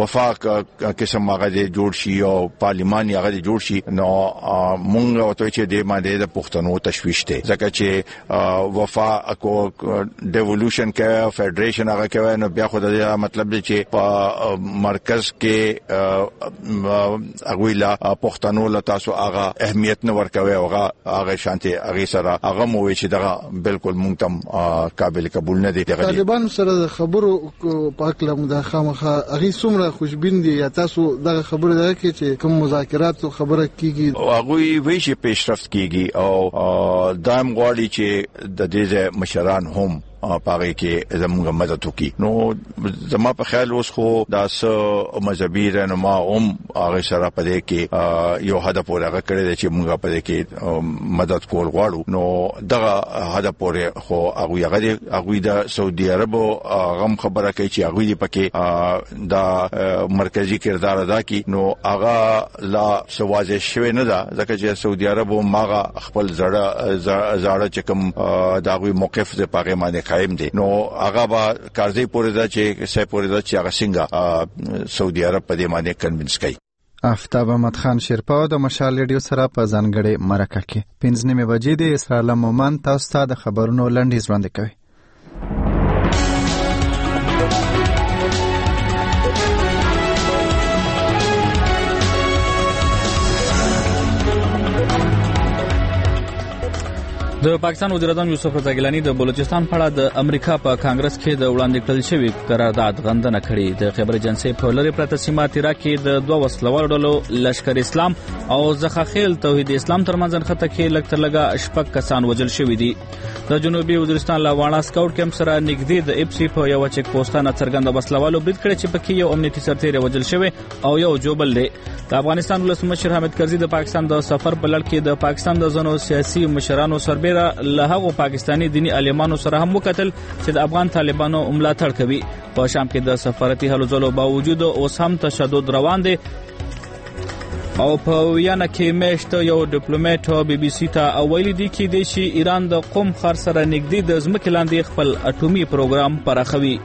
وفاق قسم هغه جوړ شي او پارلیمان هغه جوړ شي نو مونږ وته چې د باندې د پښتنو تشويش ته ځکه چې وفا کو ډیولوشن کې فدریشن هغه کوي نو بیا خو دا مطلب دی چې په مرکز کې هغه لا پښتنو له تاسو هغه اهمیت نه ورکوي هغه هغه شانتي هغه سره هغه مو چې دا بالکل مونږ تم قابل قبول نه دي. طالبان سره خبرو پاکله مداخمه هغه څومره خوشبین دي یا تاسو دغه خبره ده کې چې کوم مذاکرات خبره کیږي هغه وی چې پیشرفت کیږي او دایم غواړي چې د دې مشران هم پاره کې زموږ مدد وکړي. نو زما په خیال اوس خو داس مذهبي رهنما هم هغه سره پدې کې یو هدف ورغه کړی دی چې موږ پدې کې مدد کول غواړو. نو دغه هدف پورې خو هغه هغه هغه د سعودي عرب غم خبره کوي چې هغه دې پکې دا مرکزی کردار ادا کوي. نو هغه لا سوازه شوی نه ده ځکه چې سعودي عرب ماغه خپل زړه زړه چې کوم داغوي موقف د پاګه باندې قائم دي. نو هغه با کارځي پورې دا چې سې پورې دا چې هغه څنګه سعودي عرب په دې باندې کنوینس کوي. آفتاب احمد خان شیرپا د مشال ریډیو سره په ځانګړې مرکه کې پنځه نیمه بجې د اسرائیل مومن تاسو ته د خبرونو لنډیز وړاندې کوي. د پاکستان وزیر اعظم یوسف رضا ګیلانی د بلوچستان په اړه د امریکا په کانګرس کې د وړاندې کړل شوی قرارداد غندنه کړې. د خیبر ایجنسی په لری پرته سیمه تیرا کې د دوه وسلوال ډلو لشکر اسلام او زخاخیل توحید اسلام ترمنځ خطه کې لګ تر لګه شپږ کسان وژل شوی دي. د جنوبي وزیرستان لاوانا سکاوټ کیمپ سره نږدې د اپسی په یو چک پوسټانه څرګنده وسلوالو برید کړی چې پکې یو امنیتي سرتیر وژل شوی او یو جوبل دی. د افغانستان ولسمشر حامد کرزي د پاکستان د سفر په لړ کې د پاکستان د زنو سیاسي مشرانو سربېره له هغو پاکستاني دینی عالمانو سره هم وکتل چې د افغان طالبانو ملاتړ کوي. په شام کې د سفارتي هلو ځلو باوجود اوس هم تشدد روان دی او په ویانا کې مشت یو ډیپلوماټ بي بي سي ته ویلي دی چې د شي ایران د قوم خر سره نږدې د ځمکې لاندې خپل اټومي پروګرام پراخوي.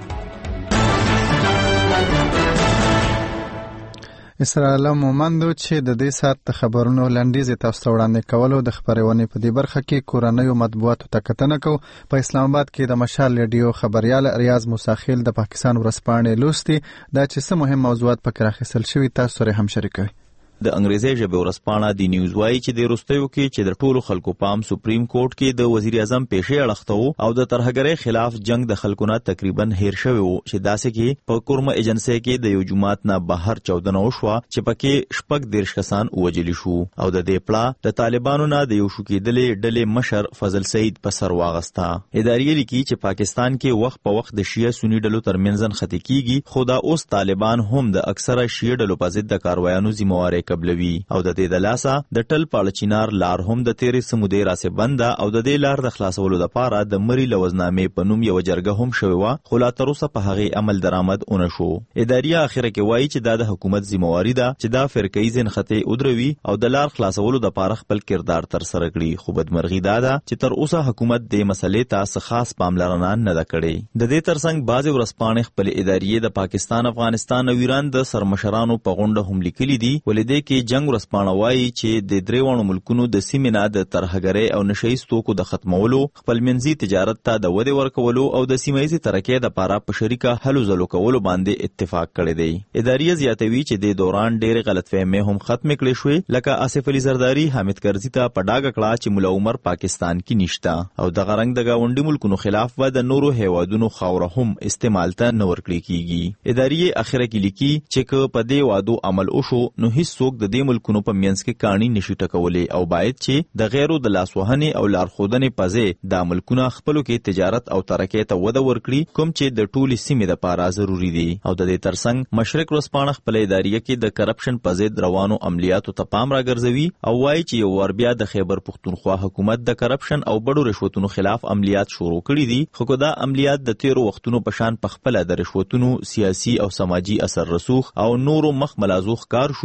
اسرائیل مومندو چې د دې سات خبرونو لنډیز تاسو وړاندې کولو د خبرونه په دې برخه کې کورنۍ مطبوعاتو ته کتنه کو. په اسلام آباد کې د مشال ریډیو خبريال ریاض موساخیل د پاکستان ورسپانې لوستي دا چې څه مهم موضوعات پکې راخصل شوی تاسو سره هم شریکوي. د انګریزي ژبه ورسپانه د نیوز وای چې د روستیو کې چې د ټولو خلکو پام سپریم کورټ کې د وزیر اعظم پیښې اړخته او د ترهګرۍ خلاف جنگ د خلکونه تقریبا هیر شوی وو چې داسې کې په کورمه ایجنسی کې د یو جماعت نه بهر چودنه وشوه چې پکې شپږ دیرش کسان وژل شو او د دې پلا د طالبانو نه د یو شو کېدلې ډلې مشر فضل سعید په سر واغستا. ادارې لیکي چې پاکستان کې وخت په وخت د شیعه سنی ډلو ترمنځ خطي کیږي خو دا اوس طالبان هم د اکثره شیعه ډلو په ضد د کاروایانو ذمہواره قبلوي او د دې د لاسه د ټل پالچینار لار هم د تیرې سمودې راسه بنده او د دې لار د خلاصولو لپاره د مری لوزنامې په نوم یو جرګه هم شوی و خو لا تر اوسه په هغه عمل درآمد اون شو. ادارې اخره کې وایي چې دا د حکومت ذمہواری ده چې دا فرقې ځین خطي ودروي او د لار خلاصولو لپاره خپل کردار تر سره کړي. خو بدمرغي دا ده چې تر اوسه حکومت د مسلې ته خاص پاملرنه نه ده کړې. د دې ترڅنګ بعض ورسپانې خپل ادارې د پاکستان افغانستان او ایران د سرمشرانو په غونډه هم لیکلي دي ولې کې جنگ ورسپانه وایي چې د دریوانو ملکونو د سیمې نه د ترهګرۍ او نشهیز توکو د ختمولو خپل منځي تجارت ته د ودې ورکولو او د سیمایي ترقۍ د لپاره په شریکه هلو ځلو کولو باندې اتفاق کړی دی. ادارې زیاتوي چې د دوران ډېر غلطفهمۍ هم ختم کړي شوې لکه آصف علي زرداری حامد کرزي ته په ډاګه کړه چې مولا عمر پاکستان کې نشته او د غرنګ د گاونډي ملکونو خلاف و د نورو هیوادونو خاوره هم استعمال ته نه ورکړي کیږي. ادارې اخره کې لیکي چې په دې وادو عمل وشو نو هیڅ څوک د دې ملکونو په منځ کې کانی نشي ټکولې او باید چې د غیرو د لاسوهنې او لارښودنې پځې د ملکونو خپلو کې تجارت او ترقۍ ته وده ورکړي کوم چې د ټولي سیمې لپاره ضروری دي. او د دې ترڅنګ مشرق ورسپانه خپل ادارې کې د کرپشن پځې روانو عملیاتو ته پام راګرځوي او وایي چې یو ور بیا د خیبر پختونخوا حکومت د کرپشن او بډو رشوتونو خلاف عملیات شروع کړي دي خو دا عملیات د تیرو وختونو په شان په خپل د رشوتونو سیاسي او سماجی اثر رسوخ او نورو مخ ملازوخ کار شو نو د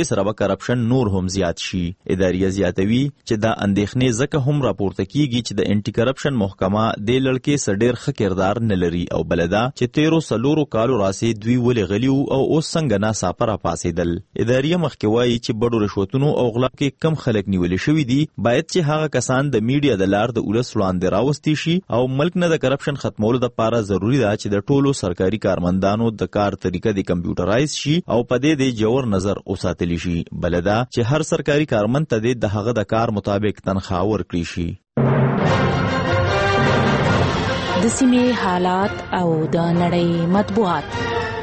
دې سره به کرپشن نور هم زیات شي. اداریه زیاتوي چې دا اندېښنې ځکه هم راپورته کیږي چې د انټي کرپشن محکمه د لړکې سره ډېر ښه کردار نه لري او بلدا چې تیرو سلورو کالو راسي دوی ولې غلیو او اوس څنګه ناڅاپه راپاسېدل. اداریه مخکې وایي چې بډو رشوتونو او غلا کې کم خلک نیولې شوي دي، باید چې هغه کسان د میډیا د لار د ولس وړاندې راوستي شي او ملک نه د کرپشن ختمولو لپاره ضروری ده چې د ټولو سرکاري کارمندانو د کار طریقه د کمپیوټرایز شي او په دې د جوړ نظر اوساتلی شي. بلدا چې هر سرکاري کارمند ته د هغه د کار مطابق تنخواه ورکړي شي. د سیمې حالات او د نړۍ مطبوعات.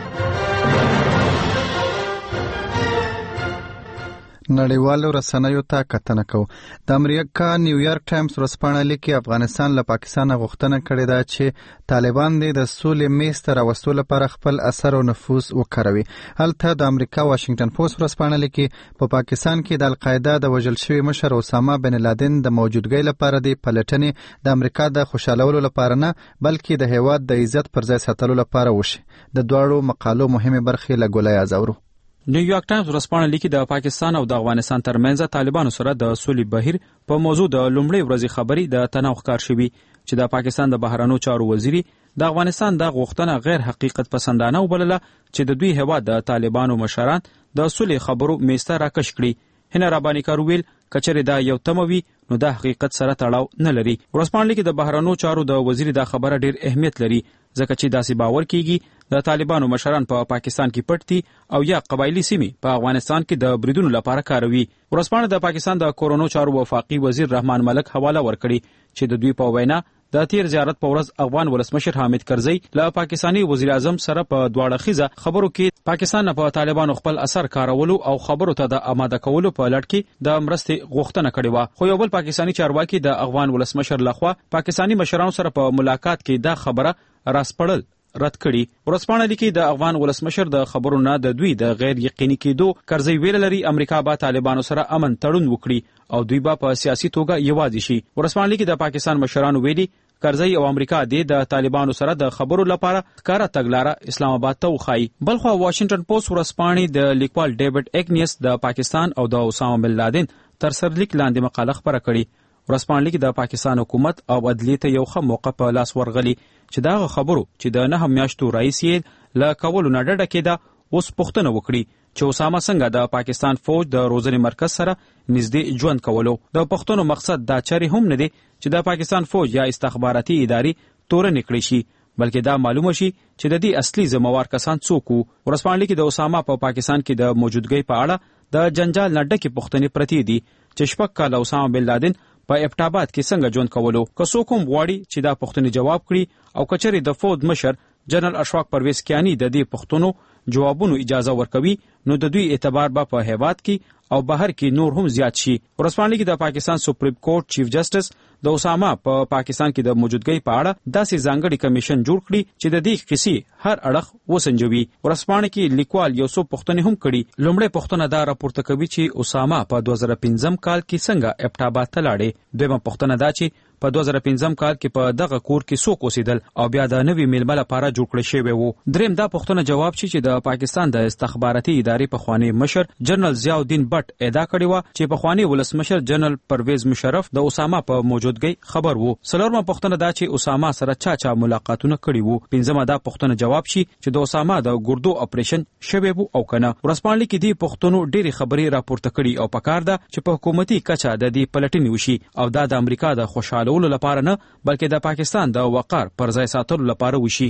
نړیوالو رسنیو ته کتنه کوو. د امریکا نیویارک ټایمز ورځپاڼه لیکي افغانستان له پاکستان غوښتنه کړې ده چې طالبان د سولې میز ته راوستو لپاره خپل اثر او نفوذ وکاروي. هلته د امریکا واشنگټن پوسټ ورځپاڼه لیکي په پاکستان کې د القاعده د وژل شوي مشر اسامه بن لادن د موجودګۍ لپاره د پلټنې د امریکا د خوشالولو لپاره نه بلکې د هیواد د عزت پر ځای ساتلو لپاره وشي. د دواړو مقالو مهمه برخې له ګولای ازورو. نیویارک ټایمز ورځپاڼه لیکي د پاکستان او د افغانستان ترمنځ طالبانو سره د سولې بهیر په موضوع د لومړۍ ورځې خبرې د تناو ښکار شوي چې د پاکستان د بهرنیو چارو وزیري د افغانستان د غوښتنه غیر حقیقت پسندانه وبلله چې د دوی هیواد د طالبانو مشران د سولې خبرو میز ته راکش کړي. هنه رباني کارویل کچره دا یو تموي نو د حقیقت سره تړاو نه لري. ورځپاڼه لیکي د بهرنیو چارو د وزیري دا خبره ډیر اهمیت لري ځکه چې داسې باور کیږي د طالبانو مشران په پا پاکستان کې پټ دي او یا قبایلی سیمې په افغانستان کې د بریدونو لپاره کاروي. ورځپاڼه د پاکستان د کورونو چارو وفاقي وزیر رحمان ملک حواله ورکړي چې د دوی په وینا د تیر زیارت په ورځ افغان ولسمشر حامد کرزی له پاکستانی وزیر اعظم سره په دواړه خیزه خبرو کې پاکستان په طالبانو خپل اثر کارولو او خبرو ته د آماده کولو په لړ کې د مرستې غوښتنه کړې و. خو یو بل پاکستانی چارواکي د افغان ولسمشر لخوا پاکستانی مشرانو سره په ملاقات کې دا خبره راسپړل رد کړي. ورځپاڼه لیکي د افغان ولسمشر د خبرو نه د دوی د غیر یقیني کېدو کرزی ویل لري امریکا به طالبانو سره امن تړون وکړي او دوی به په سیاسي توګه یوازې شي. ورځپاڼه لیکي د پاکستان مشرانو ویلي کرزی او امریکا د طالبانو سره د خبرو لپاره کار تګلاره اسلام آباد ته وخایي. بلخو واشنگټن پوسټ ورځپاڼه د لیکوال ډیوډ اګنیس د پاکستان او د اسامه بن لادن تر سرلیک لاندې مقاله خبره کړي. ورځپاڼه لیکي د پاکستان حکومت او عدلیې ته یو ښه موقع په لاس ورغلی چې دا خبرو چې د نه میاشتو رئیس یې له کولو نه ډډه کېده اوس پوښتنه وکړي چې اسامه څنګه د پاکستان فوج د روزنې مرکز سره نږدې ژوند کولو. د پښتنو مقصد دا چاري هم نه دی چې د پاکستان فوج یا استخباراتي ادارې تورنې کړې شي بلکې دا معلومه شي چې د دې اصلي ذمہوار کسان څوک وو. ورځپاڼه لیکي د اسامه په پا پاکستان کې د موجودګۍ په اړه د جنجال نه ډکې پوښتنې پرتې دي چې شپږ کاله اسامه بن لادن په ابټاباد کې څنګه ژوند کولو. که څوک هم غواړي چې دا پوښتنې جواب کړي او کچري د فوج مشر جنرال اشفاق پرویز کیانی د دې پوښتنو جوابونو اجازه ورکوي نو د دوی اعتبار به په هیواد کې او بهر کې نور هم زیات شي. ورځپاڼه لیکي د پاکستان سپریم کورټ چیف جسټس د اسامه په پا پاکستان کې د موجودګۍ په اړه داسې ځانګړي کمیشن جوړ کړي چې د دې قصې هر اړخ وسنجوي. ورځپاڼه کې لیکوال یو څو پوښتنې هم کړي. لومړی پوښتنه دا راپورته کوي چې اسامه په دوه زره پنځم کال کې څنګه ابټاباد ته لاړې. دویمه پوښتنه دا چې په دوه زره پنځم کال کې په دغه کور کې څوک اوسېدل او بیا د نوي میلمه لپاره جوړ کړی شوی وو. دریم دا پوښتنه جواب شي چې د پاکستان د استخباراتي ادارې پخوانی مشر جنرال ضیاء الدین بټ ادعا کړې و چې پخوانی ولسمشر جنرال پرویز مشرف د اسامه په موجودګۍ خبر وو. څلورمه پوښتنه دا چې اسامه سره چا چا ملاقاتونه کړي وو. پنځمه دا پوښتنه جواب شي چې د اسامه د ګردو اپریشن شوی وو او کنه. ورځپاڼه لیکي دې پوښتنو ډېری خبرې راپورته کړي او پکار ده چې په حکومتي کچه د دې پلټنې وشي او دا د امریکا د خوشحالولو لپاره نه بلکې د پاکستان د وقار پر ځای ساتلو لپاره وشي.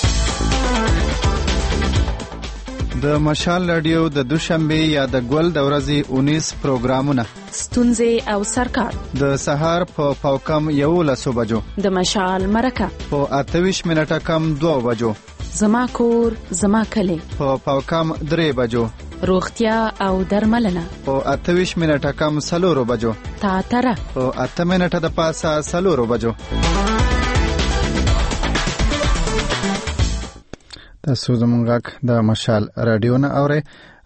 د مشال رادیو د دوشنبه یا د ګل د ورځې اونیس پروګرامونه ستونزې او سرکار د سهار په پاوکم یو لسو بجو د مشال مرکه په اتویش منټه کم دوه بجو زما کور زما کلی په پاوکم درې بجو روغتیا او درملنه په اتویش منټه کم سلورو بجو تاتره په اته منټه د پاسه سلورو بجو. تاسو زموږ د مشال رادیو نه اورئ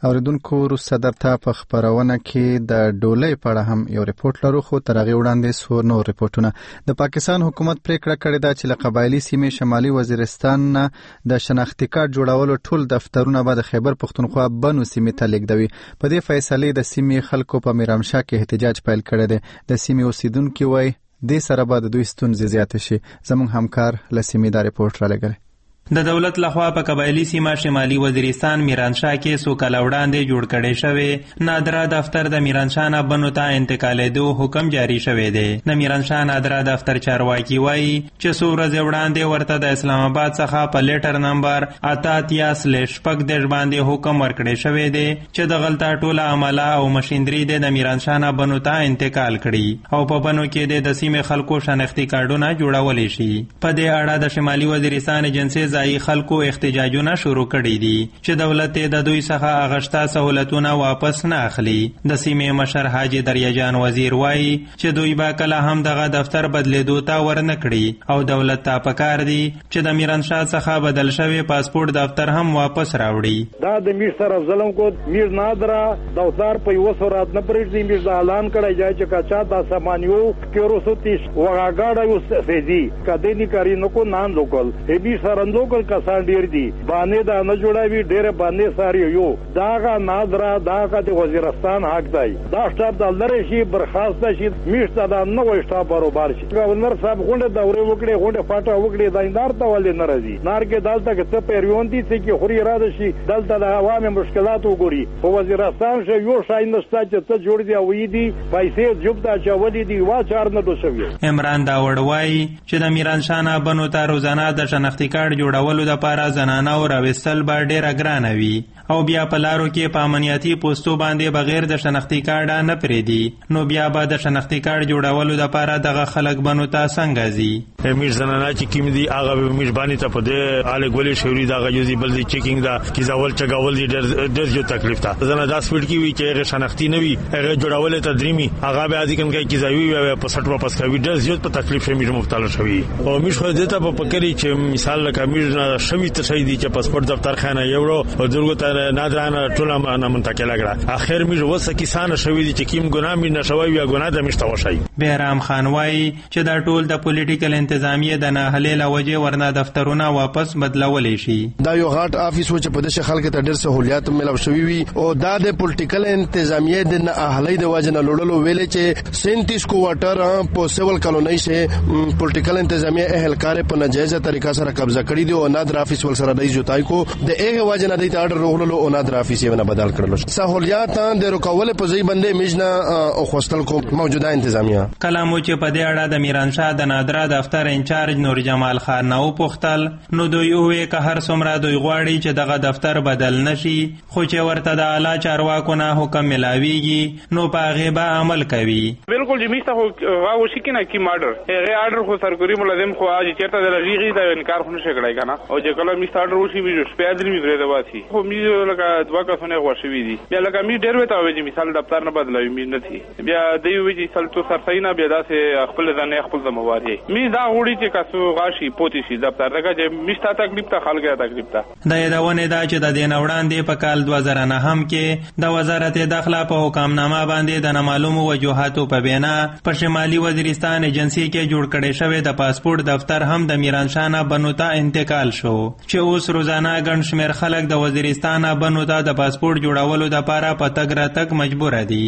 اوریدونکو وروسته درته په خبرونه کې د ډولۍ په اړه هم یو ریپورت لرو، خو تر هغې وړاندې څو نور ریپورتونه. د پاکستان حکومت پریکړه کړې ده چې له قبایلي سیمې شمالي وزیرستان نه د شناختي کارت جوړولو ټول دفترونه به د خیبر پښتونخوا بنو سیمې ته لیږدوي. په دې فیصلې د سیمې خلکو په میرامشاه کې احتجاج پیل کړی دی. د سیمې اوسیدونکي وایي دې سره به د دوی ستونزې زیاتې شي. زموږ همکار له سیمې دا ریپورت رالیږلی. د دولت لخوا په قبایلی سیمه شمالي وزیرستان میرانشاه کې څو کاله وړاندې جوړ کړی شوی نادره دفتر د میرانشاه نه بنو ته انتقالېدو حکم جاری شوی دی. د میرانشاه نادره دفتر چارواکي وایي چې څو ورځې وړاندې ورته د اسلام آباد څخه په لیټر نمبر اته اتیا سلیش شپږ دېرش باندې حکم ورکړی شوی دی چې د غلطه ټوله عمله او مشیندري د میرانشاه نه بنو ته انتقال کړي او په بنو کې د سیمې خلکو شناختي کارډونه جوړولی شي. په دې اړه د شمالي وزیرستان ایجنسي ځایي خلکو احتجاجونه شروع کړي دي چې دولت د دوی څخه اغشتا سہولتونه واپس نه اخلي. د سیمې مشر حاجی دریاجان وزیر وایي چې دوی با کله هم دغه دفتر بدلیدو ته ورنه کړي او دولت ته پکار دي چې د میرانشاه څخه بدل شوی پاسپورت دفتر هم واپس راوړي. دا د میر سره ظلم کو میر نادرا دفتر په یو سورات نه پرېږدي. میر د اعلان کړی جای چې کچا د سامانیو کیروسوتیش وغاګاډا یو فیزي کدی نه کاری نو کو نان لوکل ای بي سرندوکل کسان ډیر دي باندې دا نه جوړوي ډیر باندې ساری یو داغه نادرا داغه د وزیرستان حق دی. دا شټاب د لری شي برخاست شي میشته دا نو شټاب برابر شي. گورنر صاحب غونډه دورې وکړي غونډه فاټه وکړي دایندار ته ولې ناراضي نار کې دالته کې څه پیریون دي چې خوري اراده شي دلته د عوامو مشکلات وګوري. په وزیرستان شي یو شای نشته چې څه جوړ دی او دي پیسې جوبته چولې دي وا چار نه دوشوي. عمران داوړ وایي چې د میرانشاه نه بنو ته روزانه د شناختي کارت جوړولو د لپاره زنانه او راوستل به ډیره ګرانه وي او بیا په لارو کې په امنیتي پوسټو باندې بغیر د شناختي کارت نه پرېږدي نو بیا به د شناختي کارت جوړولو لپاره دغه خلک بنو ته څنګه ځي. امیر زنانه چې کیم دي هغه مهرباني ته په دې اله ګولې شوري دغه یوزي بل دي چیکینګ دا کی ځول چګاول دي ډېر ډېر تکلیف ته زنه دا سپیډ کی وی چې هغه شناختي نه وي هغه جوړول ته دریمي هغه به ځکه کوي کی ځوي په سټ واپس کوي ډېر زیات په تکلیف شي میر مبتلا شوی او میر خو دې ته په پکري چې مثال لکه میر شوی ته شي دي چې پاسپورت دفتر خانه یورو او دغه ته نادرانه ټول ما منتقل کړه اخر میر وسه کسان شوی دي چې کیم ګناه میر نشوي یا ګناه د مشته وشي. بهرام خان وایي چې دا ټول د پولیټیکل انتظامیه د ناهلې لوجه ورنه دفترونه واپس بدلولې شي. دا یو غاټ افیس و چې په دې خلک ته ډېر سہولیات ملو شوی وي او دا د پولیټیکل انتظامیه د ناهلې د وجنه لړلو ویلې چې سینتیس کوارټر په سیول کالونی سے پولیټیکل انتظامیه اهلکار په ناجایزه طریقه سره قبضه کړی دی او نادر افیس ول سره د جوتای کو د هغه وجنه د اډر روغلو او نادر افیس یې نه بدل کړل. سہولیات د رکول په ځای باندې میجنا او خوستل کو موجوده انتظامیه کلامو چې په دې اړه د میرانشاه د نادره دفتر انچارج نور جمال خان نو پختل نو دوی وې که هر څومره دوی غواړي چې دغه دفتر بدل نشي خو چې ورته د اعلی چارواکو نه حکم ملاويږي نو په هغه به عمل کوي. بالکل جمیسته هو وشي کنه کی ماډر هغه اډر خو سرکوري ملازم خو اج چیرته د لږیږي د انکار خو نشي کړای کنه او چې کله میسته اډر وشي ویجو سپیادل می درې دواسي خو می لکه دوا کسونه غوښوي دي بیا لکه می ډېر وته وي چې مثال دفتر نه بدلوي می نه تي بیا دی وی چې سلطو سرسینا بیا داسې خپل ځان خپل ذمہواری می دا وړي چې کاسو غاشي پوتي شي دفتر دغه چې میسته تکلیف ته خلګه تکلیف ته د یادونه دا چې د دین وړاندې په کال دوه زره نه هم کې د وزارت داخله په حکمنامه باندې د نامعلومو وجوهاتو په بنا په شمالي وزیرستان ایجنسی کې جوړ کړي شوی د پاسپورت دفتر هم د میرانشاه نه بنو ته انتقال شو چې اوس روزانه ګڼ شمېر خلک د وزیرستان بنو ته د پاسپورت جوړولو لپاره په تګ راتګ مجبور دي.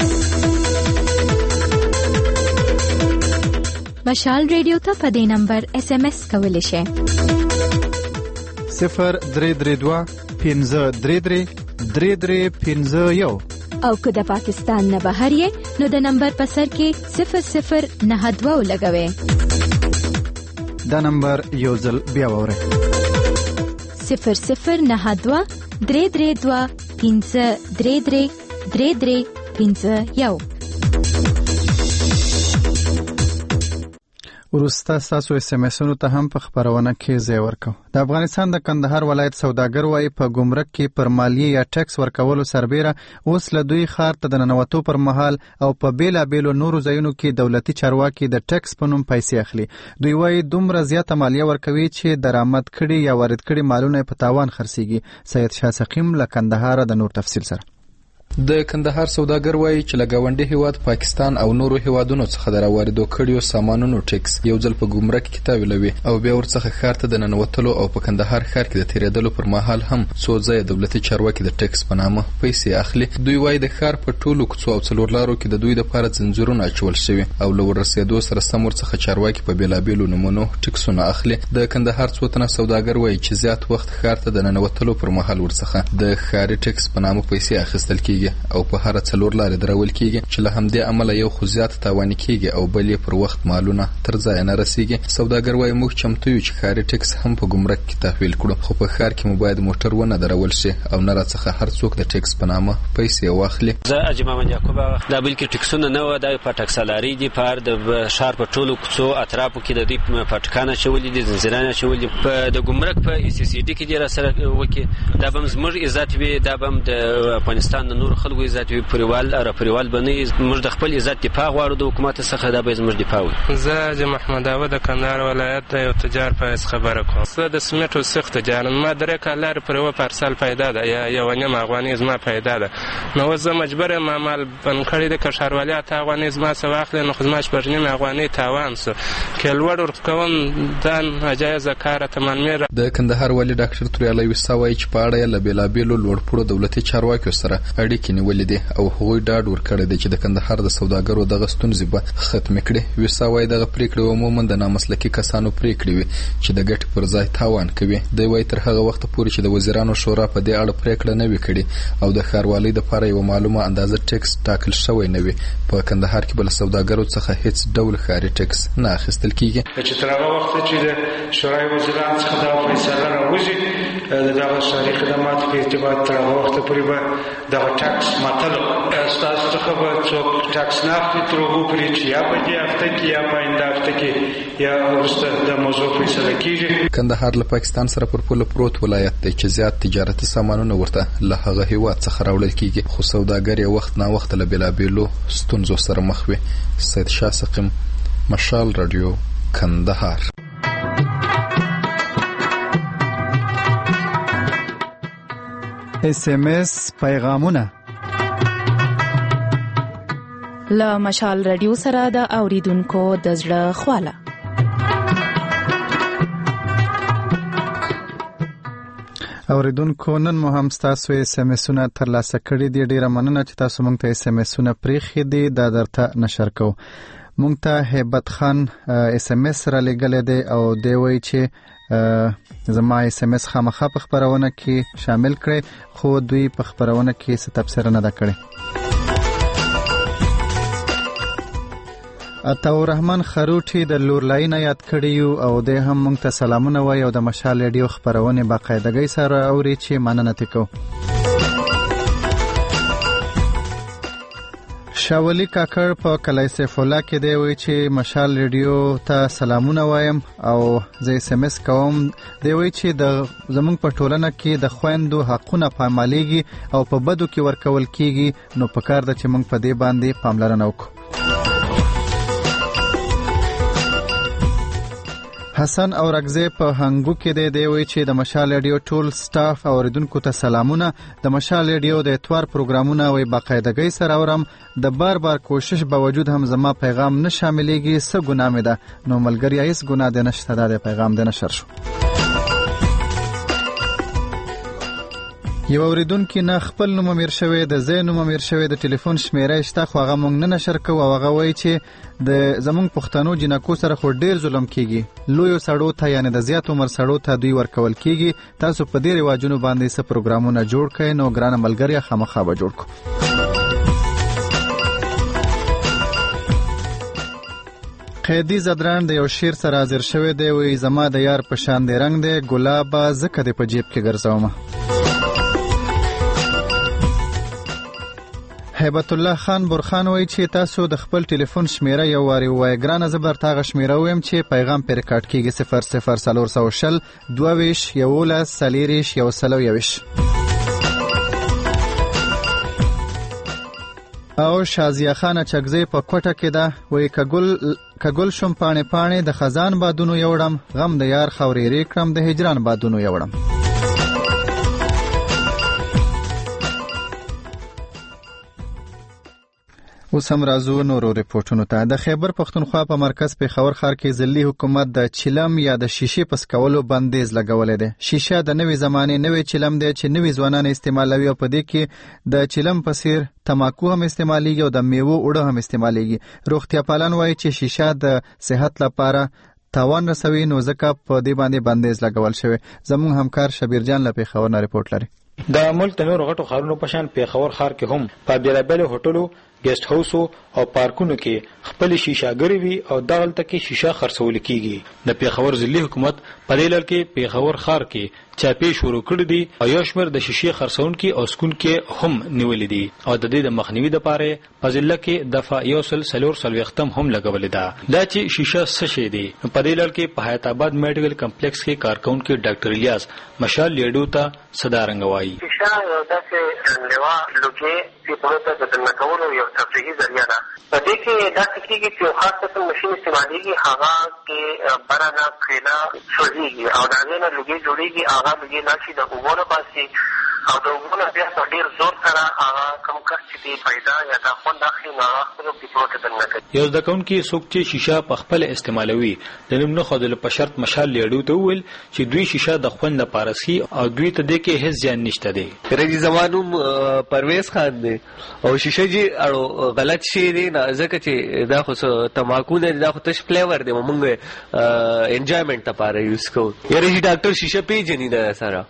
مشال ریډیو ته په دې نمبر اس ام اس کولی شئ صفر درې درې دوه پنځه درې درې درې درې پنځه یو او که د پاکستان نه بهر یې نو د نمبر په سر کې صفر صفر نه دوه ولګوئ. دا نمبر یو ځل بیا واورئ صفر صفر نه دوه درې درې دوه پنځه درې درې درې درې پنځه یو. ورسته تاسو اس ام اسونو ته هم په خبرونه کې ځای ورکو. د افغانستان د کندهار ولایت سوداګر وایي په ګمرک کې پر مالیه یا ټیکس ورکولو سربېره اوس له دوی ښار ته د ننوتو پر مهال او په بیلابیلو نورو ځایونو کې دولتي چارواکي د ټیکس په نوم پیسې اخلي. دوی وایي دومره زیاته مالیه ورکوي چې درآمد کړي یا وارد کړي مالونه په تاوان خرڅيږي. سید شاه سقیم له کندهار د نور تفصیل سره. د کندهار سوداګر وایي چې له ګاونډي هیواد پاکستان او نورو هیوادونو څخه د راواردو کړیو سامانونو ټیکس یو ځل په ګمرک کې تاویلوي او بیا ورڅخه ښار ته د ننوتلو او په کندهار ښار کې د تیرېدلو پر مهال هم څو ځایه دولتي چارواکي د ټیکس په نامه پیسې اخلي. دوی وایي د ښار په ټولو کوڅو او څلورلارو کې د دوی دپاره ځنځیرونه اچول شوي او له ورسېدو سره سم ورڅخه چارواکي په بېلابېلو نومونو ټیکسونه اخلي. د کندهار څو تنه سوداګر وایي چې زیات وخت ښار ته د ننوتلو پر مهال ورڅخه د ښاري ټیکس په نامه پیسې اخیستل کېږي او په هر څلور لارې درول کېږي چې له همدې عمله یو خو زیات تاواني کېږي او بل یې پر وخت مالونه تر ځایه نه رسېږي. سوداګر وایي موږ چمتو یو چې ښاري ټیکس هم په ګمرک کې تحویل کړو، خو په ښار کې مو باید موټر ونه درول شي او نه راڅخه هر څوک د ټیکس په نامه پیسې واخلي. زه حاجي محمد یعقوب دا بلکې ټیکسونه نه وه، دا په ټکسالاري دي په هر د ښار په ټولو کوڅو اطرافو کې د دوی پټکان اچولي دي، ځنځیران اچولي. په د ګمرک په ای سی سی ډي کې دې راسره وکړي، دا به هم زموږ عزت وي، دا به هم د افغانستان د نورو خلکو عزت وي. پریوال را پریوال باندې موږ د خپل عزت دفاع غواړو د حکومت څخه، دا به زموږ دفاع وي. زه حاجي محمد داوه د کندهار ولایت د یو تجار په حیث خبره کوم. زه د سمټو سخت تجار ما درې کاله لري پر یو پارسل پیدا ده یا یو نیم افغانۍ زما پیدا ده، نو زه مجبور یم مال بند کړی د کشاروالۍ ته افغانۍ زما څه واخلي، نو زما شپږ نیم افغانۍ تاوان سو که لوړ ورکوم دا ناجایزه کار ته منمیر. د کندهار والي ډاکټر توریالی وسا وایي چې په اړه یې له بېلابېلو لوړپوړو دولتي چارواکیو سره اړیکې نیولې دي او هغوی ډاډ ورکړی دی چې د کندهار د سوداګرو دغه ستونزې به ختمې کړي. وسا وایي دغه پرېکړې عموما د نامسلکي کسانو پرېکړې وي چې د ګټې پر ځای تاوان کوي. دی وایي تر هغه وخته پورې چې د وزیرانو شورا په دې اړه پرېکړه نه وي کړې او د ښاروالۍ دپاره یوه معلومه اندازه ټیکس ټاکل شوی نه وي، په کندهار کې به له سوداګرو څخه هیڅ ډول ښاري ټیکس نه اخیستل کېږي. چې تر هغه وخته چې د شورای وزیرانو څخه دا فیصله راوځي د دغه ښاري خدماتو په ارتباط تر هغه وخته پورې به دغه ټاکس مطلب ستاسو څخه به څوک ټاکس نه اخلي تر هغو پورې چې یا په دې هفته کې یا په آینده هفته کې یا وروسته د موضوع فیصله کېږي. کندهار له پاکستان سره پر پوله پروت ولایت دی چې زیات تجارتي سامانونه ورته له هغه هیواد څخه راوړل کېږي، خو سوداګر یې وخت نا وخت له بېلابېلو ستونزو سره مخ وي. سید شاه سقیم، مشال رادیو، کندهار. اس ام اس پیغامونه له مشال رادیو سره د اوریدونکو د زړه خواله. اوریدونکو نن مو هم تاسو اس ام اسونه ترلاسه کړي دي، ډیره مننه چې تاسو مونږ ته اس ام اسونه پریخي دي، دا درته نشر کوو. مونږ ته هیبت خان اس ام اس را لګل دي او دی وایي چې زما اس ام اس خامخا په خبرونه کې شامل کړي، خو دوی په خبرونه کې څه تبصره نه ده کړې. عطاء الرحمن خروټي د لورلاین یاد کړیو او د هم مونږ ته سلامونه وایي او د مشال رادیو خبرونه باقاعدګۍ سره اوري چې مننه تکو. شاولی کاکر په کلای سیف الله کې دی وایي چې مشال رادیو ته سلامونه وایم او زه اس ام اس کوم. دی وایي چې د زمونږ په ټولنه کې د خويندو حقونه پامالېږي او په بدو کې ورکول کېږي، نو پکار ده چې مونږ په دې باندې پاملرنه وکړو. حسن او رغزه په هنګو کې دی دی وایي چې د مشال رادیو ټول سټاف او اوریدونکو ته سلامونه. د مشال رادیو د اتوار پروګرامونه وي باقاعدګۍ سره اورم، د بار بار کوشش باوجود هم زما پیغام نه شاملېږي، څه ګناه مې ده؟ نو ملګری هیڅ ګناه دې نشته، دا د پیغام دې نشر شو. یو اوریدونکو نه خپل نوم امیر شوی، د زین نوم امیر شوی، د ټلیفون شمیره شته خو هغه مونږ نه نشر کوو او هغه وایي چې د زمونږ پښتنو جنکو سره خو ډیر ظلم کیږي، لوی سړو ته یعنی د زیات عمر سړو ته دوی ورکول کیږي. تاسو په دې رواجونو باندې څه پروګرامونه جوړ کړئ، نو ګرانه ملګری خامخا به جوړ کړو. قیدی زدران د یو شیر سره حاضر شوی دی، وایي زما د یار په شان دی رنگ دی، ګلابه زکه دې په جیب کې ګرځومه. هیبت الله خان برخان وایي چې تاسو د خپل ټلیفون شمیره یو واري وای ګرانه زه برته هغه شمیره ویم چې پیغام پرې ریکارډ کیږي صفر صفر څلور سوه شل دوه ویشت یولس څلېرویشت یو سل او یویشت. او شازیه خان چکزی په کوټه کې ده وایي کګل کګل شم پانه پانه د خزان بادونو یوړم غم د یار خورې ری کړم د هجران بادونو یوړم. اوس هم راځو نورو ریپورټونو ته. د خیبر پښتونخوا په مرکز پیښور ښار کې ځلي حکومت د چلم یا د شیشې پس کولو بندیز لګولې ده. شیشه د نوې زمانه نوې چلم دی چې نوې ځوانان استعمالوي او په دې کې د چلم په څیر تماکو هم استعماليږي او د میوه اوړه هم استعماليږي. روغتیا پالان وایي چې شیشه د صحت لپاره تاوان رسوي نو ځکه په دې باندې بندیز لګول شوی. زموږ همکار شبیر جان له پیښور نه ریپورت لري. د ملک د نورو غټو ښارونو په شان پیښور ښار کې هم په بیلابل هوټلو ګیسټ هاوس او پارکونو کې خپل شیشاګری وي او دغلته کې شیشه خرڅول کیږي. د پیښور ضلعي حکومت په دې لړ کې پیښور ښار کې چاپی شروع کړی دي او یو شمېر د شیشې خرڅونکو او سکونکو هم نیولې دي او د دې د مخنیوي لپاره په ضلع کې دفعه یو سل سلور سلوختم هم لګولې ده. دا چې شیشه څه شی دی په دې لړ کې په حیات آباد میډیکل کمپلیکس کې کارکونکو ډاکټر الیاس مشال لیډو ته صدارنګ وایي. شیشه یو داسې لوا لوګي چې په لور ته د نکولو یو تفریحي ذریعہ ده. په دې کې دا کیږي چې خاص قسم ماشين استعماليږي هغه کې برانه کېنا سوځيږي او دا نه لوګي جوړيږي هغه لوګي نشي د وګورو پاسي او د وګورو بیا په ډیر زور سره هغه کوم کس چې پیدا یا دا خوند اخلي نو هغه خپل په پروت دننه کوي. یو د کون کې څوک چې شیشه په خپل استعمالوي د نوم خو د په شرط مشال لیډو ته ویل چې دوی شیشه د خوند لپاره سي او دوی ته د کې هیڅ ځان نشته دی. رجی زمانوم پرویز خان دی او شیشه جی اړو غلط شي دی نه ځکه چې دا خو تماکو نه دا خو تش فلیور دی مونږ انجوایمنت لپاره یوز کوو. یاره جی ډاکټر شیشه پیژنې ده سره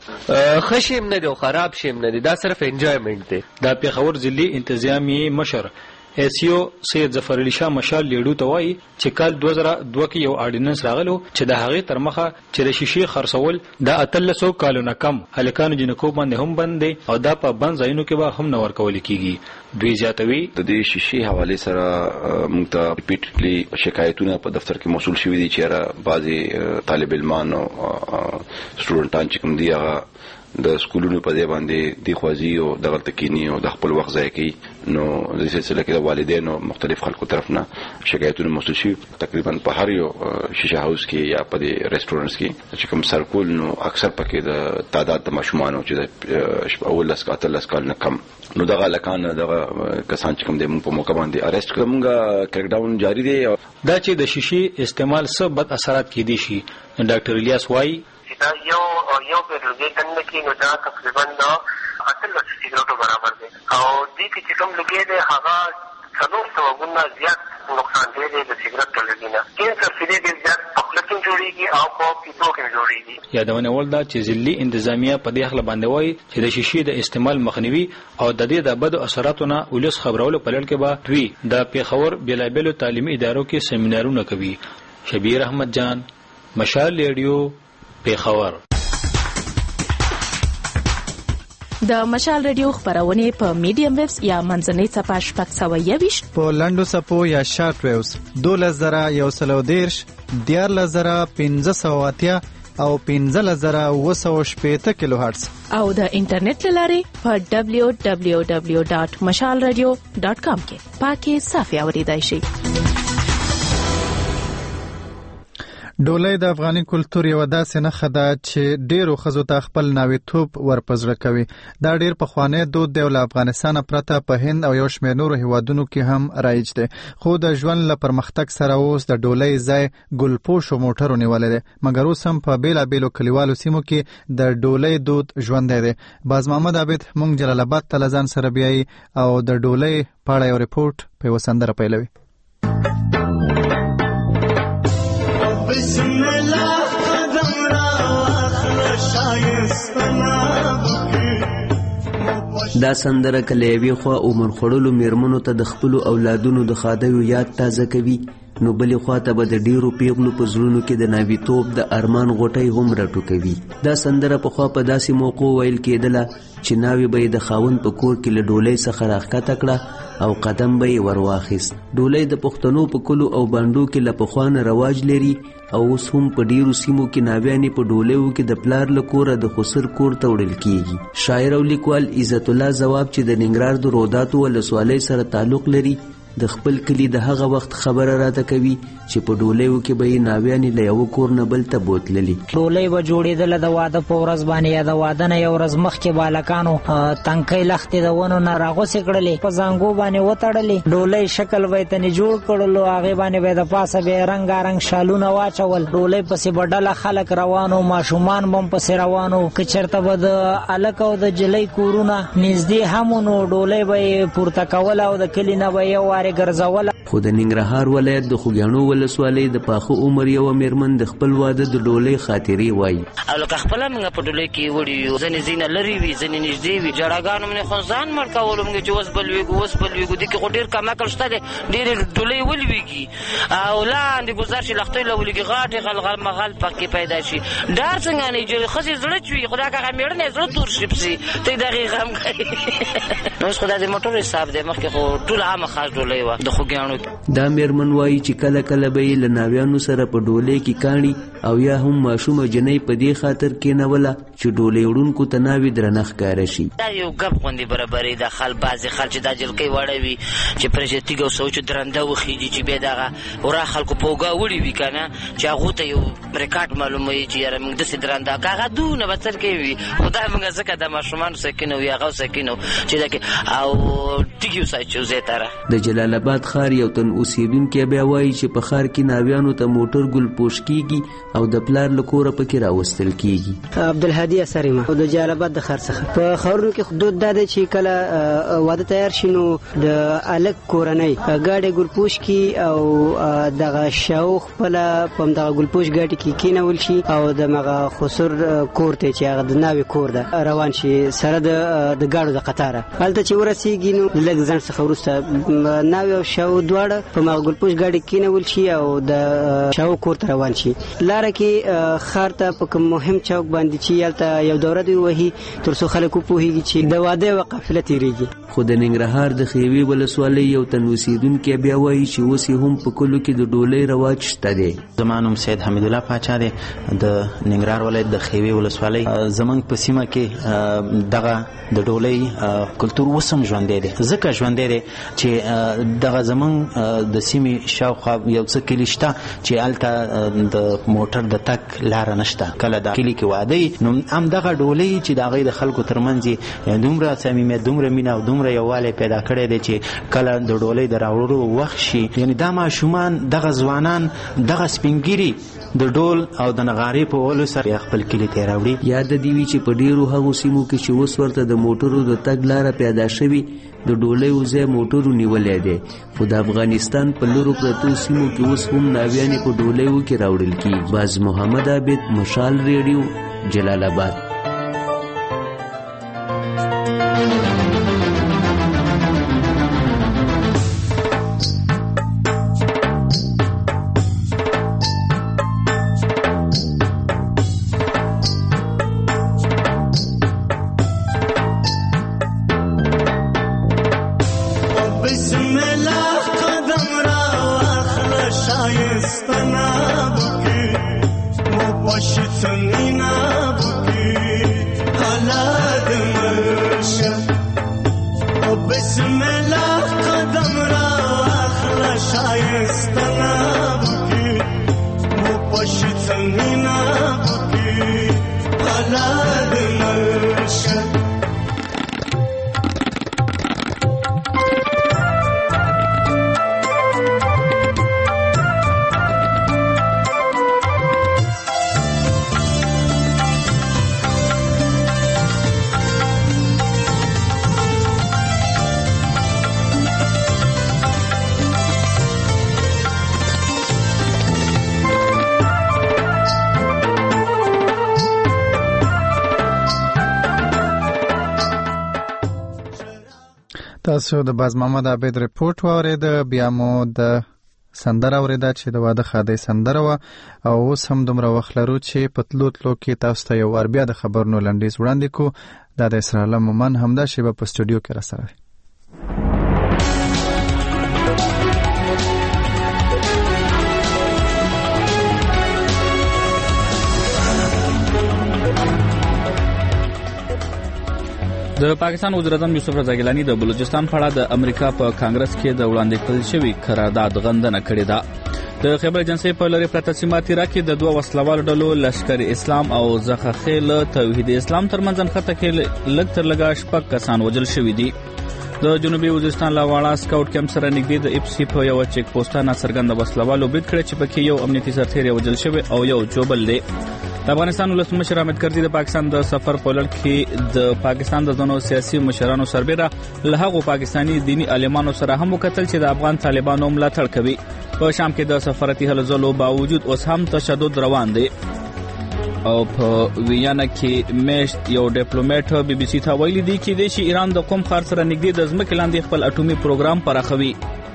خشم نه دی خراب شیم نه دی دا صرف انجوایمنت دی. دا پیښور ضلعي انتظامی مشر ایسیو سید ظفر علی شاه مشال لیډو ته وایي چې کال دوه زره دوه کې یو آرډیننس راغلو چې د هغې تر مخه چې د شیشې خرڅول د اتلسو کالونه کم هلکانو جنکو باندې هم بند دی او دا په بند ځایونو کې به هم نه ورکول کیږي. دوی زیاتوي د دې شیشې حواله سره موږ ته ریپیټلی شکایتونه په دفتر کې موصول شوي دي چې را بعضي طالب علمان او سټوډنټان چې کوم دي هغه د سکولونو په ځای باندې دی خوازي او د غلط کینی او د خپل وخت ځای کوي. نو د سلسله کې د والدینو مختلف خلکو طرف نه شکایتونه موصول شي تقریبا په هر یو شیشه هاوس کې یا په دې ریسټورانټس کې چې کوم سرکول نو اکثر پکې د تعداد د ماشومانو چې د اول لاس کاتل لاس کال نه کم نو دغه لکان دغه کسان چې کوم د موږ په موقع باندې اریسټ کومګه کریک ډاون جاری دی. دا چې د شیشې استعمال څه بد اثرات کیدي شي ډاکټر الیاس وایي دا یو یو په لږه کنه کې نو دا تقریبا دا اصل سیګریټو برابر دی او دې کې چې کوم لګي دی هغه څلور سوه ګونه زیات نقصان دی د سیګریټ لګینا کینسر فری دی زیات خپل کې جوړیږي او په پیپو کې جوړیږي. یادونه ول دا چې ضلعي انتظامیه په دې خپل باندې وایي چې د شیشې د استعمال مخنیوي او د دې د بد اثراتو نه ولس خبرولو په لړ کې به دوی د پیښور بیلابل تعلیمي ادارو کې سیمینارونه کوي. شبیر احمد جان مشال لیډیو پیښور. د مشال رادیو خبرونه په میډیم ویوز یا منځنۍ صفحه شپږ سوه یویشت په لنډو صفحو یا شارټ ویوز دولس زره یو سل او دیرش دیارلس زره پنځه سوه اتیا او پنځلس زره اوه سوه شپېته کیلو هرتز او د انټرنیټ له لارې په دبلیو دبلیو دبلیو ډاټ مشال رادیو ډاټ کام کې پاکي صافي اوریدای شي. ډولۍ د افغاني کلتور یو داسې نښه ده چې ډیرو ښځو ته خپل ناویتوب ورپزړه کوي. دا ډیر پخوانی دود دی او له افغانستان پرته په هند او یو شمېر نورو هیوادونو کې هم رایج دی. خو د ژوند له پرمختګ سره اوس د ډولۍ ځای ګلپوشو موټرو نیولی دی. مګر اوس هم په بیلابیلو کلیوالو سیمو کې د ډولۍ دود ژوندی دی. باز محمد عابد موږ جلال آباد ته له ځان سره بیایي او د ډولۍ په اړه یو ریپورټ په یوه سندره پیلوي. بسم الله قدم را واخله شایستنا دا سندره کله یوې خوا عمر خوړلو میرمنو ته د خپلو اولادونو د ښادیو یاد تازه کوي، نو بلې خوا ته به د ډیرو پیغلو په زړونو کې د ناویتوب د ارمان غوټۍ هم راټوکوي. دا سندره پخوا په داسې موقع ویل کېدله چې ناوې به یې د خاوند په کور کې له ډولۍ څخه راښکته کړه او قدم به یې ور واخیست. ډولۍ د پښتنو په کلو او بانډو کې له پخوا نه رواج لري او اوس هم په ډیرو سیمو کې ناویانې په ډولیو کې د پلار له کوره د خسر کور ته وړل کیږي. شاعر او لیکوال عزت الله ځواب چې د ننګرهار د روداتو ولسوالۍ سره تعلق لري د خپل کلی د هغه وخت خبره راته کوي چې په ډولیو کې به یې ناویانې له یوه کور نه بل ته بوتللي. ډولۍ به جوړېدله د واده په ورځ باندې یا د واده نه یو ورځ مخکې بالکانو تنکۍ لښتې د ونو نه راغوڅې کړلې، په زانګو باندې وتړلې، ډولۍ شکل به یې تنې جوړ کړلو، هغې باندې به یې د پاسه بیا یې رنګارنګ شالونه واچول، ډولۍ پسې به ډله خلک روانو، ماشومان به هم پسې روانو، که چېرته به د هلک او د جلۍ کورونه نږدې هم نو ډولۍ به یې پورته کوله او د کلي نه به یو وارې ګرځوله. خو د ننګرهار ولایت د خوږیاڼو ولسوالۍ د پاخه عمر یوه میرمن د خپل واده د ډولۍ خاطرې وایي. او لکه خپله موږ په ډولۍ کې وړي یو، ځینې ځینې لرې وي، ځینې نږدې وي. جړاګانو مې خو ځان مړ کولو موږ چې اوس بل لوېږو اوس بل لوېږو، دې کې خو ډېر کم عقل شته دی، ډېرې ډولۍ ولوېږي او لاندې ګزار شي لښتۍ له ولېږي، غاټې غلغل مغل پکې پیدا شي. ډار څنګه نه چې ښځې زړه چوي، خو دا که مېړنی زړه تور شي پسې ته د هغې غم کوي. اوس خو دا د موټر حساب دی، مخکې خو ټوله عامه خاص ډولۍ وه د خوږیاڼو. دا میرمن وایي چې کله کله به یې له ناویانو سره په ډولۍ کې کاڼي او یا هم ماشومه جنۍ په دې خاطر کېنوله چې ډولۍ وړونکو ته ناوې درنه ښکاره شي. دا یو ګپ غوندې برابرې د خل بعضې خل چې دا جلکۍ وړه وي چې پرې تیږه او سوچ درنده وخېږي چې بیا دغه ورا خلکو په اوږه وړي وي که نه، چې هغو ته یو ریکارډ معلوموي چې یاره موږ داسې درنده که هغه دونه به څرکۍ وي. خو دا موږ ځکه د ماشومانو سکین وي هغه سکین چې دا او ټیږي وساتو ځای ته. د جلال آباد ښار یو تن اوسېدونکی بیا وایي چې په ښار کې ناویانو ته موټر ګل پوش کیږي او د پلار له کوره پکې راوستل کیږي. عبدالهادي اثر یم د جلال آباد د ښار څخه. په ښارونو کې دود دا دی چې کله واده تیار شي نو د هلک کورنۍ ګاډی ګل پوش کي او دغه شاو خپله په همدغه ګل پوش ګاډي کې کېنول شي او دغه خسر کور ته چې هغه د ناوې کور ده روان شي سره د ګاډو د قطاره. هلته چې ورسېږي نو لږ ځنډ څخه وروسته ناوې او شاو دواړه په مغه ګلپوش ګاډي کېنول شي او د شاو کور ته روان شي. لاره کې ښار ته په کوم مهم چوک باندې چې هلته یو دوره دوی وهي تر څو خلک وپوهېږي چې د واده یوه قافله تېرېږي. خو د ننګرهار د خیوې ولسوالۍ یو تن اوسېدونکی بیا وایي چې اوس یې هم په کلو کې د ډولۍ رواج شته دی. زما نوم سید حمیدالله پاچا دی د ننګرهار ولایت د خیوې ولسوالۍ. زموږ په سیمه کې دغه د ډولۍ کلتور اوس هم ژوندی دی، ځکه ژوندی دی چې دغه زموږ د سیمې شاوخوا یو څه کلي شته چې هلته د موټر د تګ لاره نشته. کله د کلي کې واده نو همدغه ډولۍ چې د هغې د خلکو ترمنځ دومره صمیمیت دومره مینه او دومره یووالی پیدا کړی دی چې کله د ډولۍ د راوړلو وخت شي، یعنې دا ماشومان دغه ځوانان دغه سپینګیري د ډول او د نغارې په وهلو سره خپل کلي ته یې راوړي. یاد د دې وي چې په ډېرو هغو سیمو کې چې اوس ورته د موټرو د تګ لاره پیدا شوي د ډولیو ځای موټرو نیولی دی. خو د افغانستان په لرو پرتو سیمو کې اوس هم ناویانې په ډولیو کې راوړل کېږي. باز محمد عابد، مشال ریډیو، جلال آباد. تاسو د باز محمد عابد ریپورت واورید. بیا مو د سندره اوریده چې د واده خادي سندره و او اوس هم دومره وخت لرو چې په تلو تلو کې تاسو ته یو ور بیا د خبرونو لنډیز وړاندې کو. دا د اسرائیل مومن همدا شیبه په سټوډیو کې را سره دی. د پاکستان وزیر اعظم یوسف رضا ګیلانی د بلوچستان په اړه د امریکا په کانګرس کې د وړاندې کړل شوی قرارداد غندنه کړې ده. د خیبر ایجنسی په لری پرته سیمه تیرا کې د دوه وسلوال ډلو لشکر اسلام او زخخیل توحید اسلام ترمنځ خطه کې لږ تر لږه شپږ کسان وژل شوي دي. د جنوبي وزیرستان لاواړه سکاوټ کیمپ سره نږدې د اپسی په یو چیک پوسټانه څرګنده وسلوالو برید کړی چې پکې یو امنیتي سرتیر وژل شوی او یو جوبل دی. د افغانستان ولسمشر حامد کرزي د پاکستان د سفر په لړ کې د پاکستان د ځینو سیاسي مشرانو سربېره له هغو پاکستاني دینی عالمانو سره هم وکتل چې د افغان طالبانو ملاتړ کوي. په شام کې د سفارتي هلو ځلو باوجود اوس هم تشدد روان دی. او په ویانا کې میشت یو ډیپلوماټ بي بي سي ته ویلي دی چې د ایران د قوم خار سره نږدې د ځمکې لاندې خپل اټومي پروګرام پراخوي.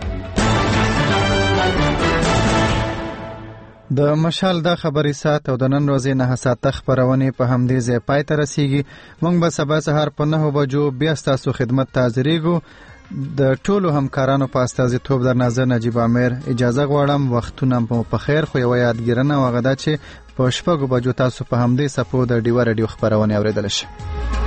د مشال د خبري سات او د نن ورځې نه ساعت خبرونه په همدې ځای پای ته رسیږي. موږ به سبا سهار په نه بجو بیا ستاسو خدمت ته حاضرېږو. د ټولو همکارانو په استازیتوب در نظر نجیب امیر اجازه غواړم. وختونه مو په خیر. خو یو یادګیرنه وغدا چې په شپږو بجو تاسو په همدې سپو د ډیو رادیو خبرونه اوریدل شي.